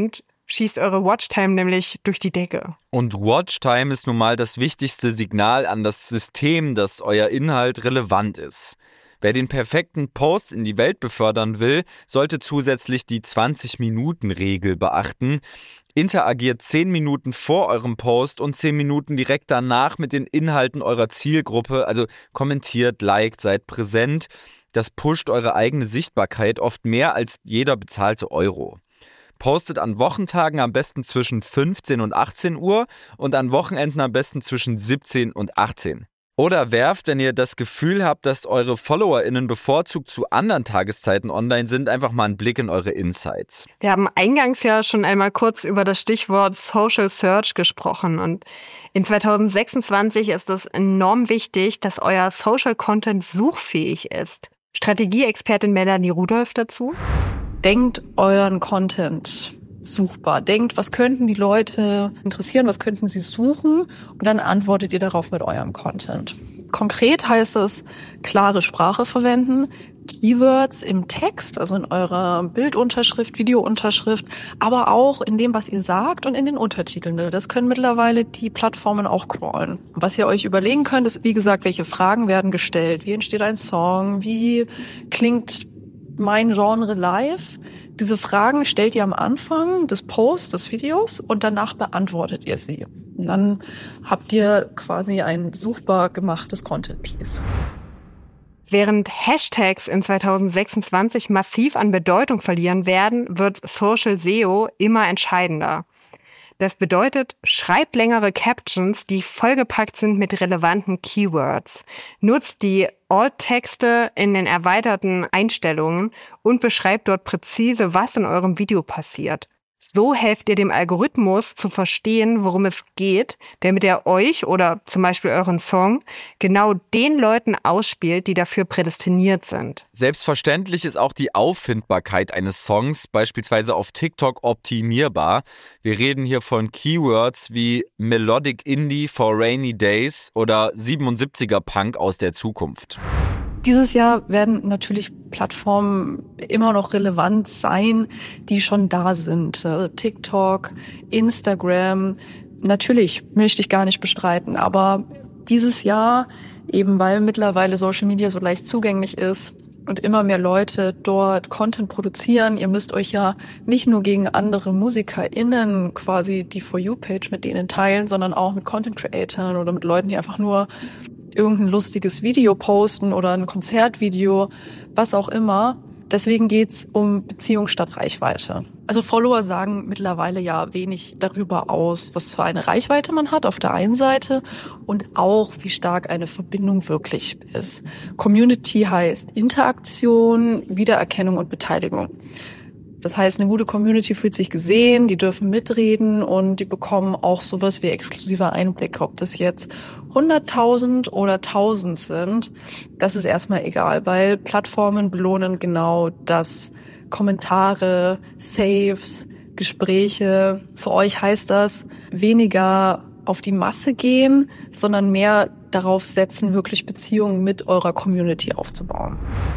schießt eure Watchtime nämlich durch die Decke. Und Watchtime ist nun mal das wichtigste Signal an das System, dass euer Inhalt relevant ist. Wer den perfekten Post in die Welt befördern will, sollte zusätzlich die zwanzig-Minuten-Regel beachten. Interagiert zehn Minuten vor eurem Post und zehn Minuten direkt danach mit den Inhalten eurer Zielgruppe. Also kommentiert, liked, seid präsent. Das pusht eure eigene Sichtbarkeit oft mehr als jeder bezahlte Euro. Postet an Wochentagen am besten zwischen fünfzehn und achtzehn Uhr und an Wochenenden am besten zwischen siebzehn und achtzehn. Oder werft, wenn ihr das Gefühl habt, dass eure FollowerInnen bevorzugt zu anderen Tageszeiten online sind, einfach mal einen Blick in eure Insights. Wir haben eingangs ja schon einmal kurz über das Stichwort Social Search gesprochen. Und in zwanzig sechsundzwanzig ist es enorm wichtig, dass euer Social Content suchfähig ist. Strategieexpertin Melanie Rudolph dazu. Denkt euren Content suchbar. Denkt, was könnten die Leute interessieren, was könnten sie suchen und dann antwortet ihr darauf mit eurem Content. Konkret heißt es, klare Sprache verwenden, Keywords im Text, also in eurer Bildunterschrift, Videounterschrift, aber auch in dem, was ihr sagt und in den Untertiteln. Das können mittlerweile die Plattformen auch crawlen. Was ihr euch überlegen könnt, ist, wie gesagt, welche Fragen werden gestellt, wie entsteht ein Song, wie klingt mein Genre live. Diese Fragen stellt ihr am Anfang des Posts, des Videos und danach beantwortet ihr sie. Und dann habt ihr quasi ein suchbar gemachtes Content-Piece. Während Hashtags in zwanzig sechsundzwanzig massiv an Bedeutung verlieren werden, wird Social S E O immer entscheidender. Das bedeutet, schreibt längere Captions, die vollgepackt sind mit relevanten Keywords. Nutzt die Alt-Texte in den erweiterten Einstellungen und beschreibt dort präzise, was in eurem Video passiert. So helft ihr dem Algorithmus zu verstehen, worum es geht, damit er euch oder zum Beispiel euren Song genau den Leuten ausspielt, die dafür prädestiniert sind. Selbstverständlich ist auch die Auffindbarkeit eines Songs beispielsweise auf TikTok optimierbar. Wir reden hier von Keywords wie Melodic Indie for Rainy Days oder siebenundsiebziger Punk aus der Zukunft. Dieses Jahr werden natürlich Plattformen immer noch relevant sein, die schon da sind. TikTok, Instagram, natürlich will ich dich gar nicht bestreiten, aber dieses Jahr, eben weil mittlerweile Social Media so leicht zugänglich ist und immer mehr Leute dort Content produzieren, ihr müsst euch ja nicht nur gegen andere MusikerInnen quasi die For You-Page mit denen teilen, sondern auch mit Content-Creatern oder mit Leuten, die einfach nur irgendein lustiges Video posten oder ein Konzertvideo, was auch immer. Deswegen geht's um Beziehung statt Reichweite. Also Follower sagen mittlerweile ja wenig darüber aus, was für eine Reichweite man hat auf der einen Seite und auch, wie stark eine Verbindung wirklich ist. Community heißt Interaktion, Wiedererkennung und Beteiligung. Das heißt, eine gute Community fühlt sich gesehen, die dürfen mitreden und die bekommen auch sowas wie exklusiver Einblick. Ob das jetzt hunderttausend oder tausend sind, das ist erstmal egal, weil Plattformen belohnen genau das. Kommentare, Saves, Gespräche. Für euch heißt das weniger auf die Masse gehen, sondern mehr darauf setzen, wirklich Beziehungen mit eurer Community aufzubauen.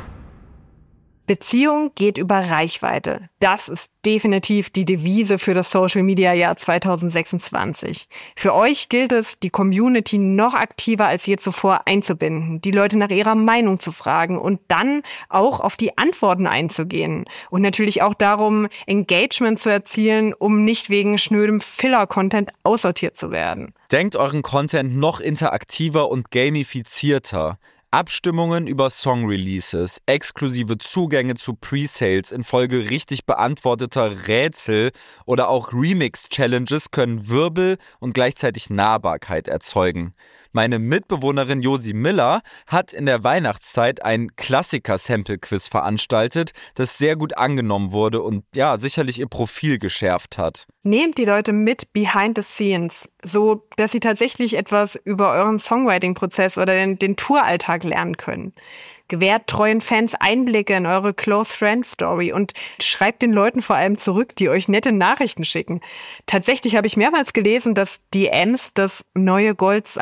Beziehung geht über Reichweite. Das ist definitiv die Devise für das Social-Media-Jahr zwanzig sechsundzwanzig. Für euch gilt es, die Community noch aktiver als je zuvor einzubinden, die Leute nach ihrer Meinung zu fragen und dann auch auf die Antworten einzugehen. Und natürlich auch darum, Engagement zu erzielen, um nicht wegen schnödem Filler-Content aussortiert zu werden. Denkt euren Content noch interaktiver und gamifizierter. Abstimmungen über Song-Releases, exklusive Zugänge zu Pre-Sales infolge richtig beantworteter Rätsel oder auch Remix-Challenges können Wirbel und gleichzeitig Nahbarkeit erzeugen. Meine Mitbewohnerin Josi Miller hat in der Weihnachtszeit ein Klassiker-Sample-Quiz veranstaltet, das sehr gut angenommen wurde und ja, sicherlich ihr Profil geschärft hat. Nehmt die Leute mit behind the scenes, so dass sie tatsächlich etwas über euren Songwriting-Prozess oder den, den Touralltag lernen können. Gewährt treuen Fans Einblicke in eure Close-Friend-Story und schreibt den Leuten vor allem zurück, die euch nette Nachrichten schicken. Tatsächlich habe ich mehrmals gelesen, dass D Ms das neue Gold sein sollen.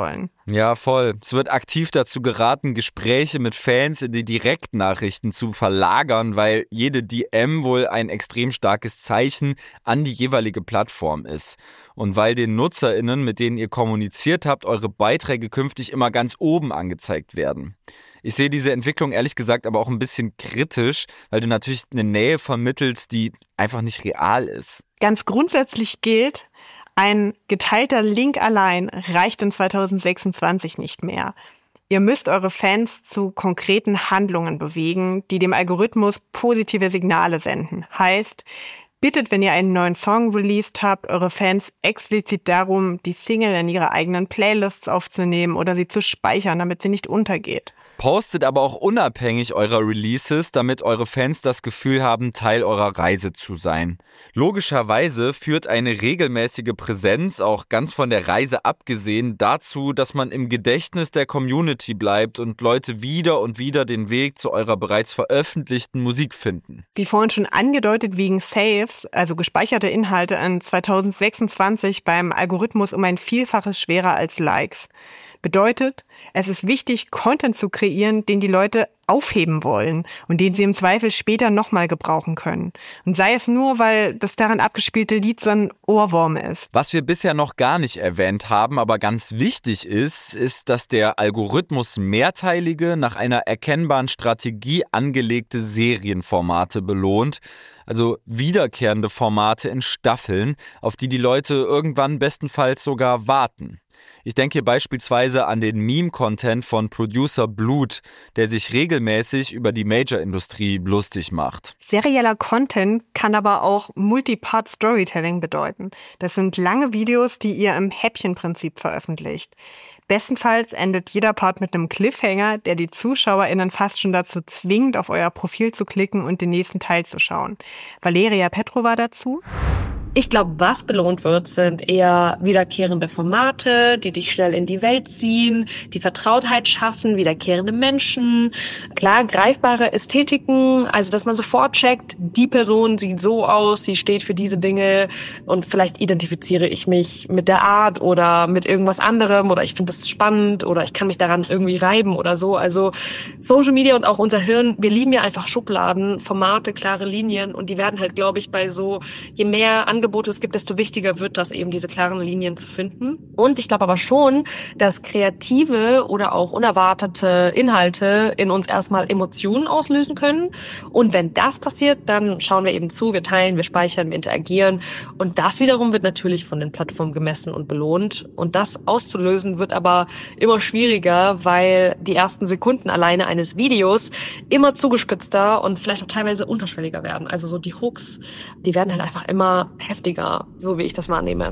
wollen. Ja, voll. Es wird aktiv dazu geraten, Gespräche mit Fans in die Direktnachrichten zu verlagern, weil jede D M wohl ein extrem starkes Zeichen an die jeweilige Plattform ist. Und weil den NutzerInnen, mit denen ihr kommuniziert habt, eure Beiträge künftig immer ganz oben angezeigt werden. Ich sehe diese Entwicklung ehrlich gesagt aber auch ein bisschen kritisch, weil du natürlich eine Nähe vermittelst, die einfach nicht real ist. Ganz grundsätzlich gilt, ein geteilter Link allein reicht in zweitausendsechsundzwanzig nicht mehr. Ihr müsst eure Fans zu konkreten Handlungen bewegen, die dem Algorithmus positive Signale senden. Heißt, bittet, wenn ihr einen neuen Song released habt, eure Fans explizit darum, die Single in ihre eigenen Playlists aufzunehmen oder sie zu speichern, damit sie nicht untergeht. Postet aber auch unabhängig eurer Releases, damit eure Fans das Gefühl haben, Teil eurer Reise zu sein. Logischerweise führt eine regelmäßige Präsenz, auch ganz von der Reise abgesehen, dazu, dass man im Gedächtnis der Community bleibt und Leute wieder und wieder den Weg zu eurer bereits veröffentlichten Musik finden. Wie vorhin schon angedeutet, wiegen Saves, also gespeicherte Inhalte, in zweitausendsechsundzwanzig beim Algorithmus um ein Vielfaches schwerer als Likes. Bedeutet, es ist wichtig, Content zu kreieren, den die Leute aufheben wollen und den sie im Zweifel später nochmal gebrauchen können. Und sei es nur, weil das daran abgespielte Lied so ein Ohrwurm ist. Was wir bisher noch gar nicht erwähnt haben, aber ganz wichtig ist, ist, dass der Algorithmus mehrteilige, nach einer erkennbaren Strategie angelegte Serienformate belohnt. Also wiederkehrende Formate in Staffeln, auf die die Leute irgendwann bestenfalls sogar warten. Ich denke hier beispielsweise an den Meme-Content von Producer Blut, der sich regelmäßig über die Major-Industrie lustig macht. Serieller Content kann aber auch Multipart-Storytelling bedeuten. Das sind lange Videos, die ihr im Häppchenprinzip veröffentlicht. Bestenfalls endet jeder Part mit einem Cliffhanger, der die ZuschauerInnen fast schon dazu zwingt, auf euer Profil zu klicken und den nächsten Teil zu schauen. Valeria Petrova dazu. Ich glaube, was belohnt wird, sind eher wiederkehrende Formate, die dich schnell in die Welt ziehen, die Vertrautheit schaffen, wiederkehrende Menschen, klar greifbare Ästhetiken, also dass man sofort checkt, die Person sieht so aus, sie steht für diese Dinge und vielleicht identifiziere ich mich mit der Art oder mit irgendwas anderem oder ich finde das spannend oder ich kann mich daran irgendwie reiben oder so. Also Social Media und auch unser Hirn, wir lieben ja einfach Schubladen, Formate, klare Linien und die werden halt, glaube ich, bei so, je mehr Angebote es gibt, desto wichtiger wird das eben, diese klaren Linien zu finden. Und ich glaube aber schon, dass kreative oder auch unerwartete Inhalte in uns erstmal Emotionen auslösen können. Und wenn das passiert, dann schauen wir eben zu, wir teilen, wir speichern, wir interagieren. Und das wiederum wird natürlich von den Plattformen gemessen und belohnt. Und das auszulösen wird aber immer schwieriger, weil die ersten Sekunden alleine eines Videos immer zugespitzter und vielleicht auch teilweise unterschwelliger werden. Also so die Hooks, die werden halt einfach immer heftiger, so wie ich das wahrnehme.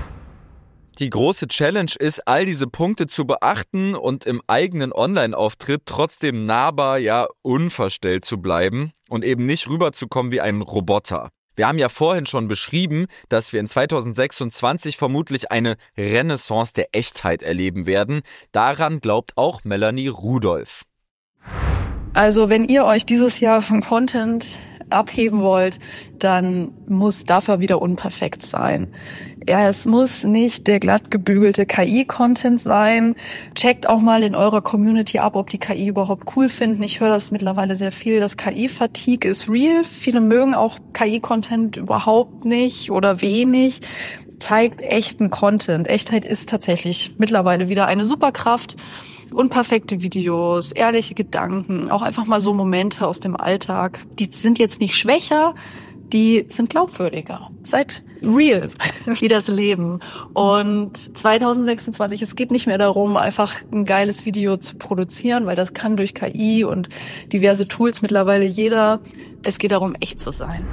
Die große Challenge ist, all diese Punkte zu beachten und im eigenen Online-Auftritt trotzdem nahbar, ja unverstellt zu bleiben und eben nicht rüberzukommen wie ein Roboter. Wir haben ja vorhin schon beschrieben, dass wir in zweitausendsechsundzwanzig vermutlich eine Renaissance der Echtheit erleben werden. Daran glaubt auch Melanie Rudolph. Also wenn ihr euch dieses Jahr von Content abheben wollt, dann muss dafür wieder unperfekt sein. Ja, es muss nicht der glatt gebügelte K I-Content sein. Checkt auch mal in eurer Community ab, ob die K I überhaupt cool finden. Ich höre das mittlerweile sehr viel. Das K I-Fatigue ist real. Viele mögen auch K I-Content überhaupt nicht oder wenig. Zeigt echten Content. Echtheit ist tatsächlich mittlerweile wieder eine Superkraft. Unperfekte Videos, ehrliche Gedanken, auch einfach mal so Momente aus dem Alltag. Die sind jetzt nicht schwächer, die sind glaubwürdiger. Seid real, wie das Leben. Und zweitausendsechsundzwanzig, es geht nicht mehr darum, einfach ein geiles Video zu produzieren, weil das kann durch K I und diverse Tools mittlerweile jeder. Es geht darum, echt zu sein.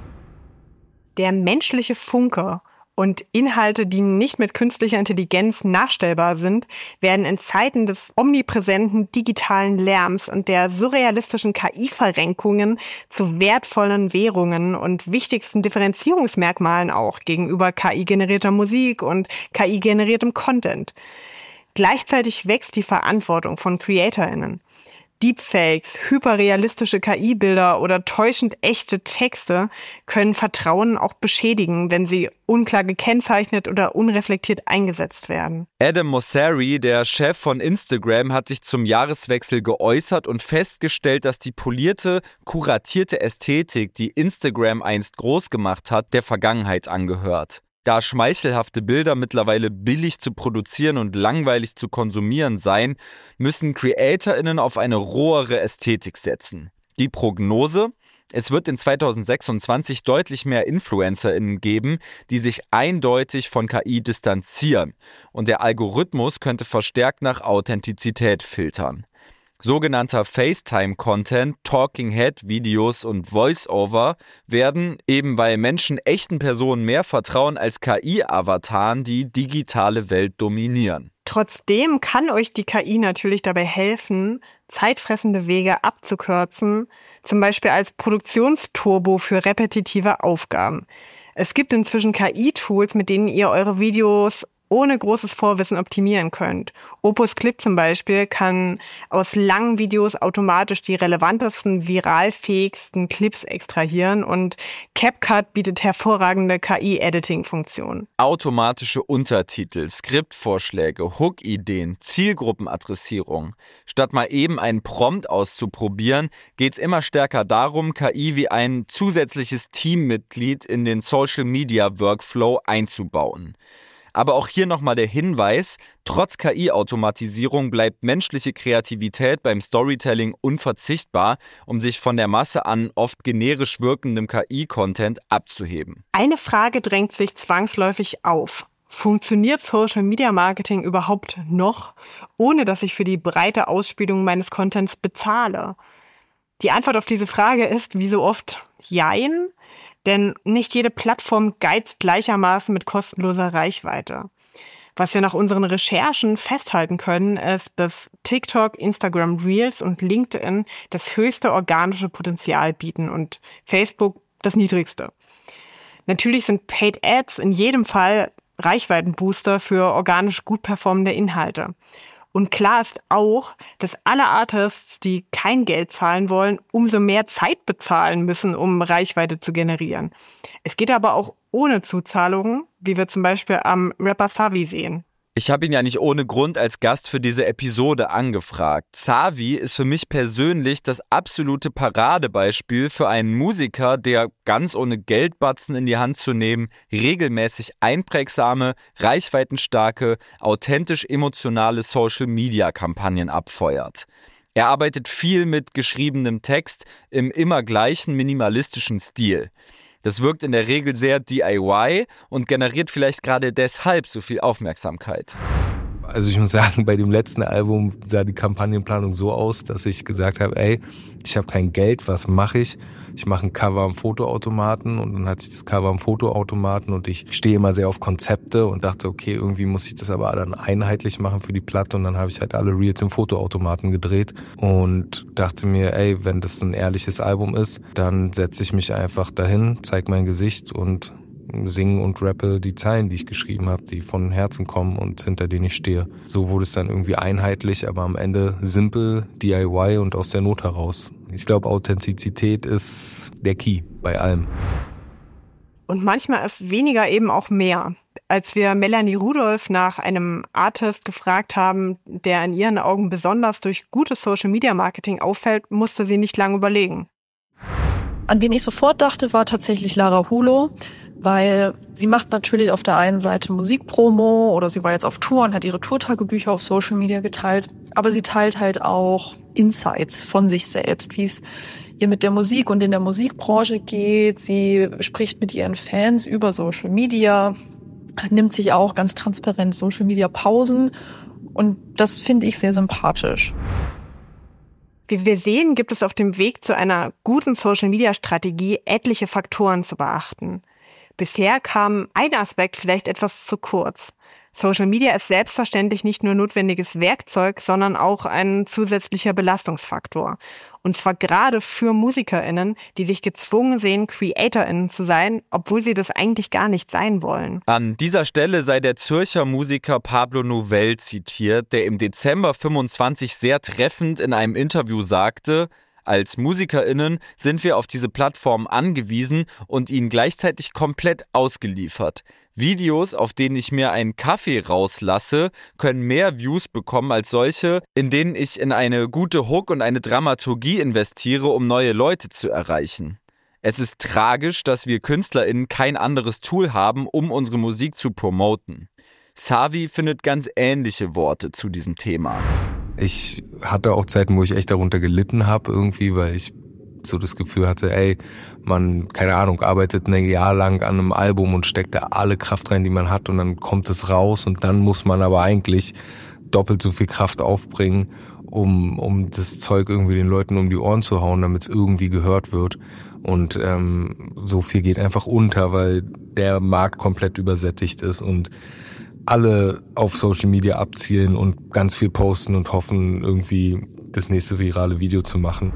Der menschliche Funke und Inhalte, die nicht mit künstlicher Intelligenz nachstellbar sind, werden in Zeiten des omnipräsenten digitalen Lärms und der surrealistischen K I-Verrenkungen zu wertvollen Währungen und wichtigsten Differenzierungsmerkmalen auch gegenüber K I-generierter Musik und K I-generiertem Content. Gleichzeitig wächst die Verantwortung von CreatorInnen. Deepfakes, hyperrealistische K I-Bilder oder täuschend echte Texte können Vertrauen auch beschädigen, wenn sie unklar gekennzeichnet oder unreflektiert eingesetzt werden. Adam Mosseri, der Chef von Instagram, hat sich zum Jahreswechsel geäußert und festgestellt, dass die polierte, kuratierte Ästhetik, die Instagram einst groß gemacht hat, der Vergangenheit angehört. Da schmeichelhafte Bilder mittlerweile billig zu produzieren und langweilig zu konsumieren seien, müssen CreatorInnen auf eine rohere Ästhetik setzen. Die Prognose? Es wird in zweitausendsechsundzwanzig deutlich mehr InfluencerInnen geben, die sich eindeutig von K I distanzieren. Und der Algorithmus könnte verstärkt nach Authentizität filtern. Sogenannter FaceTime-Content, Talking-Head-Videos und Voice-Over werden, eben weil Menschen echten Personen mehr vertrauen als K I-Avataren, die digitale Welt dominieren. Trotzdem kann euch die K I natürlich dabei helfen, zeitfressende Wege abzukürzen, zum Beispiel als Produktionsturbo für repetitive Aufgaben. Es gibt inzwischen K I-Tools, mit denen ihr eure Videos ohne großes Vorwissen optimieren könnt. Opus Clip zum Beispiel kann aus langen Videos automatisch die relevantesten, viralfähigsten Clips extrahieren und CapCut bietet hervorragende K I-Editing-Funktionen. Automatische Untertitel, Skriptvorschläge, Hook-Ideen, Zielgruppenadressierung. Statt mal eben einen Prompt auszuprobieren, geht es immer stärker darum, K I wie ein zusätzliches Teammitglied in den Social-Media-Workflow einzubauen. Aber auch hier nochmal der Hinweis, trotz K I-Automatisierung bleibt menschliche Kreativität beim Storytelling unverzichtbar, um sich von der Masse an oft generisch wirkendem K I-Content abzuheben. Eine Frage drängt sich zwangsläufig auf. Funktioniert Social Media Marketing überhaupt noch, ohne dass ich für die breite Ausspielung meines Contents bezahle? Die Antwort auf diese Frage ist, wie so oft, jein. Denn nicht jede Plattform geizt gleichermaßen mit kostenloser Reichweite. Was wir nach unseren Recherchen festhalten können, ist, dass TikTok, Instagram Reels und LinkedIn das höchste organische Potenzial bieten und Facebook das niedrigste. Natürlich sind Paid Ads in jedem Fall Reichweitenbooster für organisch gut performende Inhalte. Und klar ist auch, dass alle Artists, die kein Geld zahlen wollen, umso mehr Zeit bezahlen müssen, um Reichweite zu generieren. Es geht aber auch ohne Zuzahlungen, wie wir zum Beispiel am Rapper Savi sehen. Ich habe ihn ja nicht ohne Grund als Gast für diese Episode angefragt. Savi ist für mich persönlich das absolute Paradebeispiel für einen Musiker, der ganz ohne Geldbatzen in die Hand zu nehmen, regelmäßig einprägsame, reichweitenstarke, authentisch emotionale Social-Media-Kampagnen abfeuert. Er arbeitet viel mit geschriebenem Text im immer gleichen minimalistischen Stil. Das wirkt in der Regel sehr D I Y und generiert vielleicht gerade deshalb so viel Aufmerksamkeit. Also ich muss sagen, bei dem letzten Album sah die Kampagnenplanung so aus, dass ich gesagt habe, ey, ich habe kein Geld, was mache ich? Ich mache ein Cover am Fotoautomaten und dann hatte ich das Cover am Fotoautomaten und ich stehe immer sehr auf Konzepte und dachte, okay, irgendwie muss ich das aber dann einheitlich machen für die Platte und dann habe ich halt alle Reels im Fotoautomaten gedreht und dachte mir, ey, wenn das ein ehrliches Album ist, dann setze ich mich einfach dahin, zeige mein Gesicht und singe und rappe die Zeilen, die ich geschrieben habe, die von Herzen kommen und hinter denen ich stehe. So wurde es dann irgendwie einheitlich, aber am Ende simpel, D I Y und aus der Not heraus. Ich glaube, Authentizität ist der Key bei allem. Und manchmal ist weniger eben auch mehr. Als wir Melanie Rudolph nach einem Artist gefragt haben, der in ihren Augen besonders durch gutes Social-Media-Marketing auffällt, musste sie nicht lange überlegen. An wen ich sofort dachte, war tatsächlich Lara Hulo, weil sie macht natürlich auf der einen Seite Musikpromo oder sie war jetzt auf Tour und hat ihre Tourtagebücher auf Social Media geteilt, aber sie teilt halt auch Insights von sich selbst, wie es ihr mit der Musik und in der Musikbranche geht. Sie spricht mit ihren Fans über Social Media, nimmt sich auch ganz transparent Social Media Pausen und das finde ich sehr sympathisch. Wie wir sehen, gibt es auf dem Weg zu einer guten Social-Media-Strategie etliche Faktoren zu beachten. Bisher kam ein Aspekt vielleicht etwas zu kurz. Social Media ist selbstverständlich nicht nur notwendiges Werkzeug, sondern auch ein zusätzlicher Belastungsfaktor. Und zwar gerade für MusikerInnen, die sich gezwungen sehen, CreatorInnen zu sein, obwohl sie das eigentlich gar nicht sein wollen. An dieser Stelle sei der Zürcher Musiker Pablo Novell zitiert, der im Dezember fünfundzwanzig sehr treffend in einem Interview sagte: Als MusikerInnen sind wir auf diese Plattformen angewiesen und ihnen gleichzeitig komplett ausgeliefert. Videos, auf denen ich mir einen Kaffee rauslasse, können mehr Views bekommen als solche, in denen ich in eine gute Hook und eine Dramaturgie investiere, um neue Leute zu erreichen. Es ist tragisch, dass wir KünstlerInnen kein anderes Tool haben, um unsere Musik zu promoten. Xavi findet ganz ähnliche Worte zu diesem Thema. Ich hatte auch Zeiten, wo ich echt darunter gelitten habe irgendwie, weil ich so das Gefühl hatte, ey, man, keine Ahnung, arbeitet ein Jahr lang an einem Album und steckt da alle Kraft rein, die man hat, und dann kommt es raus und dann muss man aber eigentlich doppelt so viel Kraft aufbringen, um um das Zeug irgendwie den Leuten um die Ohren zu hauen, damit es irgendwie gehört wird. Und ähm, so viel geht einfach unter, weil der Markt komplett übersättigt ist und alle auf Social Media abzielen und ganz viel posten und hoffen, irgendwie das nächste virale Video zu machen.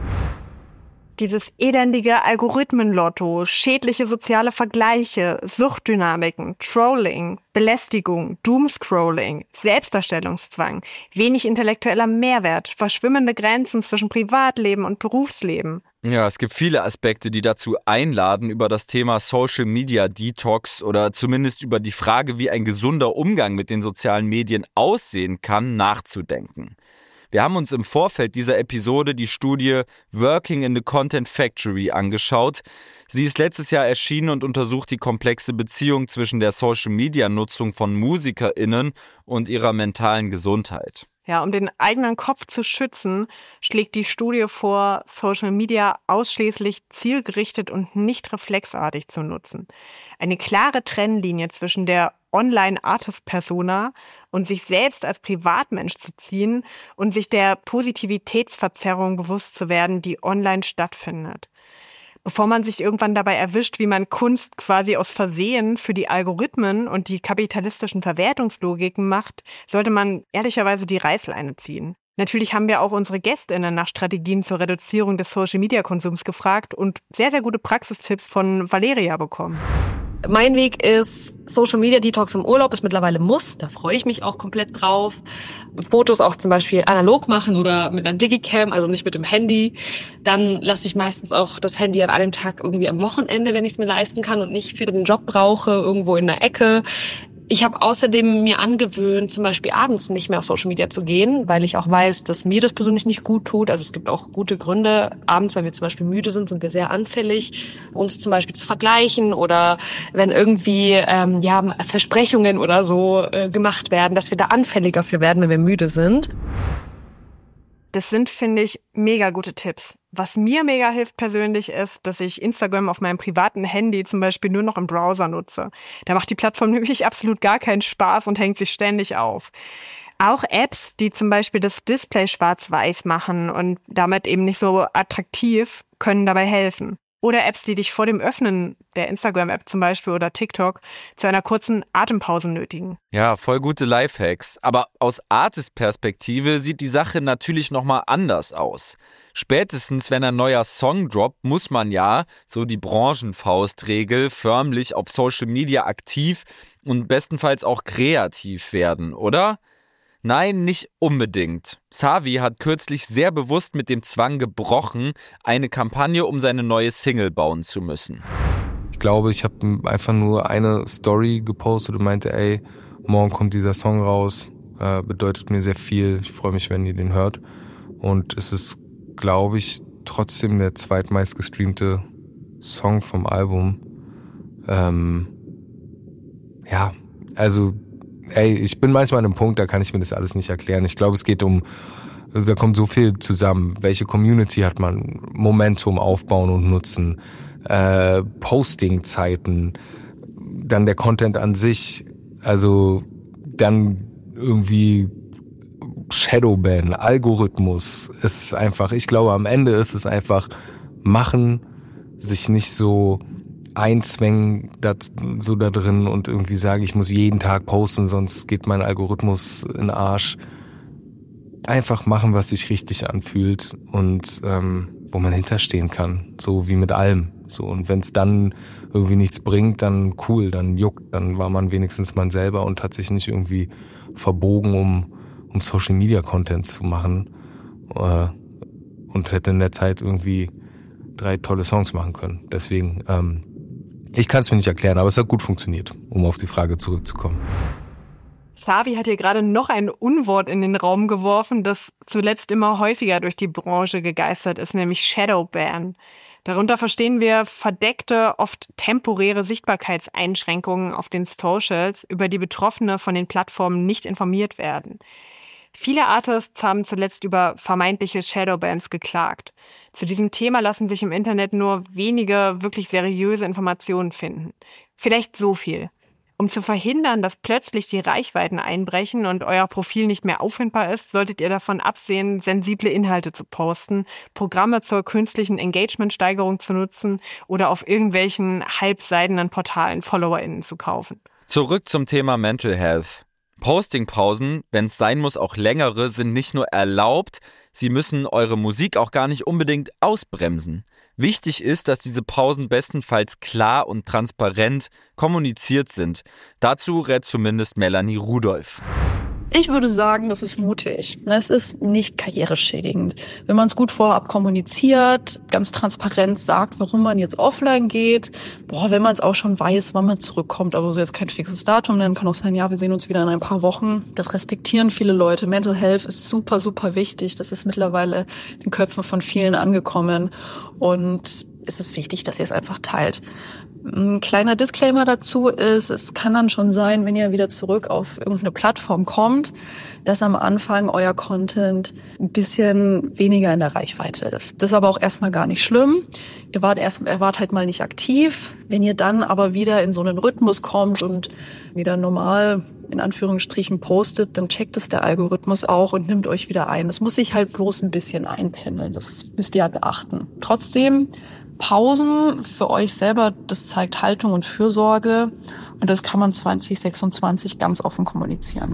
Dieses elendige Algorithmenlotto, schädliche soziale Vergleiche, Suchtdynamiken, Trolling, Belästigung, Doomscrolling, Selbstdarstellungszwang, wenig intellektueller Mehrwert, verschwimmende Grenzen zwischen Privatleben und Berufsleben. Ja, es gibt viele Aspekte, die dazu einladen, über das Thema Social Media Detox oder zumindest über die Frage, wie ein gesunder Umgang mit den sozialen Medien aussehen kann, nachzudenken. Wir haben uns im Vorfeld dieser Episode die Studie Working in the Content Factory angeschaut. Sie ist letztes Jahr erschienen und untersucht die komplexe Beziehung zwischen der Social-Media-Nutzung von MusikerInnen und ihrer mentalen Gesundheit. Ja, um den eigenen Kopf zu schützen, schlägt die Studie vor, Social Media ausschließlich zielgerichtet und nicht reflexartig zu nutzen. Eine klare Trennlinie zwischen der Online-Artist-Persona und sich selbst als Privatmensch zu ziehen und sich der Positivitätsverzerrung bewusst zu werden, die online stattfindet. Bevor man sich irgendwann dabei erwischt, wie man Kunst quasi aus Versehen für die Algorithmen und die kapitalistischen Verwertungslogiken macht, sollte man ehrlicherweise die Reißleine ziehen. Natürlich haben wir auch unsere GästInnen nach Strategien zur Reduzierung des Social-Media-Konsums gefragt und sehr, sehr gute Praxistipps von Valeria bekommen. Mein Weg ist Social Media Detox im Urlaub, ist mittlerweile Muss. Da freue ich mich auch komplett drauf. Fotos auch zum Beispiel analog machen oder mit einer Digicam, also nicht mit dem Handy. Dann lasse ich meistens auch das Handy an einem Tag irgendwie am Wochenende, wenn ich es mir leisten kann und nicht für den Job brauche, irgendwo in der Ecke. Ich habe außerdem mir angewöhnt, zum Beispiel abends nicht mehr auf Social Media zu gehen, weil ich auch weiß, dass mir das persönlich nicht gut tut. Also es gibt auch gute Gründe. Abends, wenn wir zum Beispiel müde sind, sind wir sehr anfällig, uns zum Beispiel zu vergleichen oder wenn irgendwie ähm, ja Versprechungen oder so äh, gemacht werden, dass wir da anfälliger für werden, wenn wir müde sind. Das sind, finde ich, mega gute Tipps. Was mir mega hilft persönlich ist, dass ich Instagram auf meinem privaten Handy zum Beispiel nur noch im Browser nutze. Da macht die Plattform nämlich absolut gar keinen Spaß und hängt sich ständig auf. Auch Apps, die zum Beispiel das Display schwarz-weiß machen und damit eben nicht so attraktiv, können dabei helfen. Oder Apps, die dich vor dem Öffnen der Instagram-App zum Beispiel oder TikTok zu einer kurzen Atempause nötigen. Ja, voll gute Lifehacks. Aber aus Artist-Perspektive sieht die Sache natürlich nochmal anders aus. Spätestens, wenn ein neuer Song droppt, muss man ja, so die Branchenfaustregel, förmlich auf Social Media aktiv und bestenfalls auch kreativ werden, oder? Nein, nicht unbedingt. Xavi hat kürzlich sehr bewusst mit dem Zwang gebrochen, eine Kampagne um seine neue Single bauen zu müssen. Ich glaube, ich habe einfach nur eine Story gepostet und meinte, ey, morgen kommt dieser Song raus, äh, bedeutet mir sehr viel. Ich freue mich, wenn ihr den hört. Und es ist, glaube ich, trotzdem der zweitmeist gestreamte Song vom Album. Ähm, ja, also ey, ich bin manchmal an einem Punkt, da kann ich mir das alles nicht erklären. Ich glaube, es geht um, also da kommt so viel zusammen. Welche Community hat man? Momentum aufbauen und nutzen, äh, Posting-Zeiten, dann der Content an sich, also dann irgendwie Shadowban, Algorithmus. Es ist einfach, ich glaube, am Ende ist es einfach machen, sich nicht so einzwängen da, so da drin und irgendwie sage, ich muss jeden Tag posten, sonst geht mein Algorithmus in den Arsch. Einfach machen, was sich richtig anfühlt und ähm, wo man hinterstehen kann, so wie mit allem. So, und wenn es dann irgendwie nichts bringt, dann cool, dann juckt, dann war man wenigstens man selber und hat sich nicht irgendwie verbogen, um, um Social Media Content zu machen äh, und hätte in der Zeit irgendwie drei tolle Songs machen können. Deswegen, ähm, ich kann es mir nicht erklären, aber es hat gut funktioniert, um auf die Frage zurückzukommen. Savi hat hier gerade noch ein Unwort in den Raum geworfen, das zuletzt immer häufiger durch die Branche gegeistert ist, nämlich Shadowban. Darunter verstehen wir verdeckte, oft temporäre Sichtbarkeitseinschränkungen auf den Socials, über die Betroffene von den Plattformen nicht informiert werden. Viele Artists haben zuletzt über vermeintliche Shadowbans geklagt. Zu diesem Thema lassen sich im Internet nur wenige wirklich seriöse Informationen finden. Vielleicht so viel. Um zu verhindern, dass plötzlich die Reichweiten einbrechen und euer Profil nicht mehr auffindbar ist, solltet ihr davon absehen, sensible Inhalte zu posten, Programme zur künstlichen Engagementsteigerung zu nutzen oder auf irgendwelchen halbseidenen Portalen FollowerInnen zu kaufen. Zurück zum Thema Mental Health. Postingpausen, wenn es sein muss, auch längere, sind nicht nur erlaubt, sie müssen eure Musik auch gar nicht unbedingt ausbremsen. Wichtig ist, dass diese Pausen bestenfalls klar und transparent kommuniziert sind. Dazu rät zumindest Melanie Rudolph. Ich würde sagen, das ist mutig. Es ist nicht karriereschädigend. Wenn man es gut vorab kommuniziert, ganz transparent sagt, warum man jetzt offline geht, boah, wenn man es auch schon weiß, wann man zurückkommt, aber so jetzt kein fixes Datum, dann kann auch sein, ja, wir sehen uns wieder in ein paar Wochen. Das respektieren viele Leute. Mental Health ist super, super wichtig. Das ist mittlerweile in den Köpfen von vielen angekommen und es ist wichtig, dass ihr es einfach teilt. Ein kleiner Disclaimer dazu ist, es kann dann schon sein, wenn ihr wieder zurück auf irgendeine Plattform kommt, dass am Anfang euer Content ein bisschen weniger in der Reichweite ist. Das ist aber auch erstmal gar nicht schlimm. Ihr wart erst, ihr wart halt mal nicht aktiv. Wenn ihr dann aber wieder in so einen Rhythmus kommt und wieder normal in Anführungsstrichen postet, dann checkt es der Algorithmus auch und nimmt euch wieder ein. Das muss sich halt bloß ein bisschen einpendeln. Das müsst ihr ja beachten. Trotzdem, Pausen für euch selber, das zeigt Haltung und Fürsorge und das kann man zwanzig sechsundzwanzig ganz offen kommunizieren.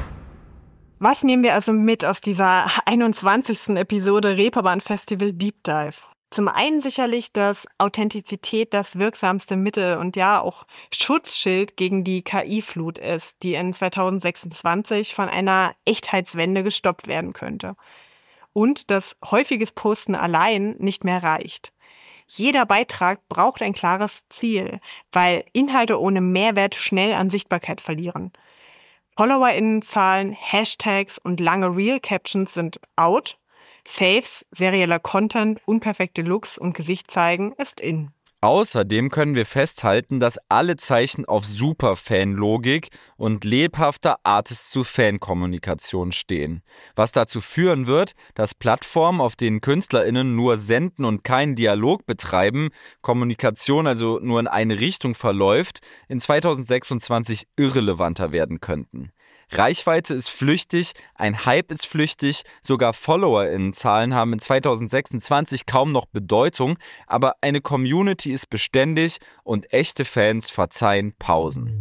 Was nehmen wir also mit aus dieser einundzwanzigsten Episode Reeperbahn Festival Deep Dive? Zum einen sicherlich, dass Authentizität das wirksamste Mittel und ja auch Schutzschild gegen die K I-Flut ist, die in zwanzig sechsundzwanzig von einer Echtheitswende gestoppt werden könnte. Und dass häufiges Posten allein nicht mehr reicht. Jeder Beitrag braucht ein klares Ziel, weil Inhalte ohne Mehrwert schnell an Sichtbarkeit verlieren. FollowerInnenzahlen, Hashtags und lange Reel-Captions sind out. Faves, serieller Content, unperfekte Looks und Gesicht zeigen ist in. Außerdem können wir festhalten, dass alle Zeichen auf Superfan-Logik und lebhafter Artist-zu-Fan-Kommunikation stehen. Was dazu führen wird, dass Plattformen, auf denen KünstlerInnen nur senden und keinen Dialog betreiben, Kommunikation also nur in eine Richtung verläuft, in zwanzig sechsundzwanzig irrelevanter werden könnten. Reichweite ist flüchtig, ein Hype ist flüchtig, sogar FollowerInnenzahlen haben in zwanzig sechsundzwanzig kaum noch Bedeutung, aber eine Community ist beständig und echte Fans verzeihen Pausen.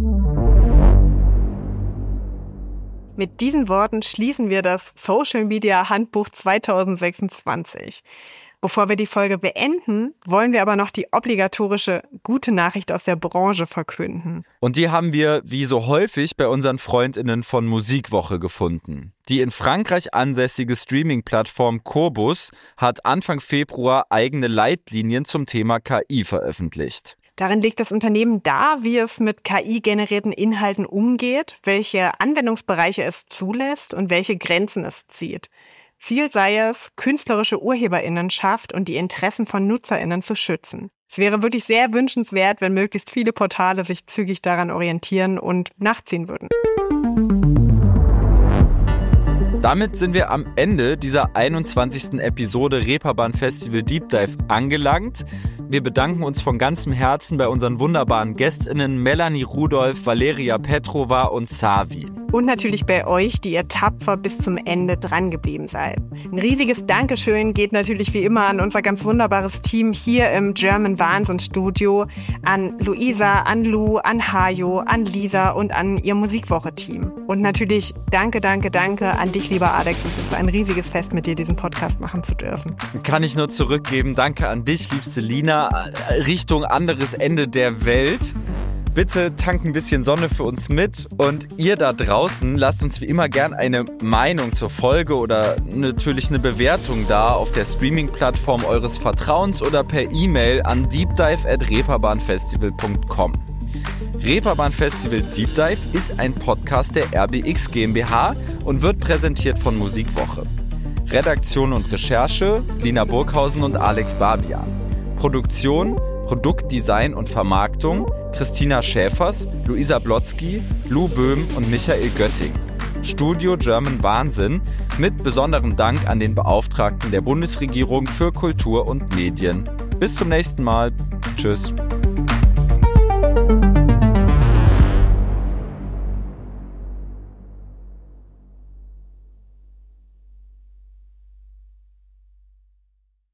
Mit diesen Worten schließen wir das Social Media Handbuch zwanzig sechsundzwanzig. Bevor wir die Folge beenden, wollen wir aber noch die obligatorische gute Nachricht aus der Branche verkünden. Und die haben wir, wie so häufig, bei unseren FreundInnen von Musikwoche gefunden. Die in Frankreich ansässige Streaming-Plattform Qobuz hat Anfang Februar eigene Leitlinien zum Thema K I veröffentlicht. Darin legt das Unternehmen dar, wie es mit K I-generierten Inhalten umgeht, welche Anwendungsbereiche es zulässt und welche Grenzen es zieht. Ziel sei es, künstlerische UrheberInnenschaft und die Interessen von NutzerInnen zu schützen. Es wäre wirklich sehr wünschenswert, wenn möglichst viele Portale sich zügig daran orientieren und nachziehen würden. Damit sind wir am Ende dieser einundzwanzigsten Episode Reeperbahn Festival Deep Dive angelangt. Wir bedanken uns von ganzem Herzen bei unseren wunderbaren GästInnen Melanie Rudolph, Valeria Petrova und Savi. Und natürlich bei euch, die ihr tapfer bis zum Ende dran geblieben seid. Ein riesiges Dankeschön geht natürlich wie immer an unser ganz wunderbares Team hier im German Wahnsinn Studio, an Luisa, an Lu, an Hajo, an Lisa und an ihr Musikwoche-Team. Und natürlich danke, danke, danke an dich, lieber Alex. Es ist ein riesiges Fest, mit dir diesen Podcast machen zu dürfen. Kann ich nur zurückgeben. Danke an dich, liebste Lina. Richtung anderes Ende der Welt. Bitte tankt ein bisschen Sonne für uns mit und ihr da draußen lasst uns wie immer gern eine Meinung zur Folge oder natürlich eine Bewertung da auf der Streaming-Plattform eures Vertrauens oder per E-Mail an deepdive at reeperbahnfestival punkt com. Reeperbahn Festival Deep Dive ist ein Podcast der R B X GmbH und wird präsentiert von Musikwoche. Redaktion und Recherche Lina Burghausen und Alex Barbian. Produktion, Produktdesign und Vermarktung Christina Schäfers, Luisa Blotzky, Lou Böhm und Michael Götting. Studio German Wahnsinn mit besonderem Dank an den Beauftragten der Bundesregierung für Kultur und Medien. Bis zum nächsten Mal. Tschüss.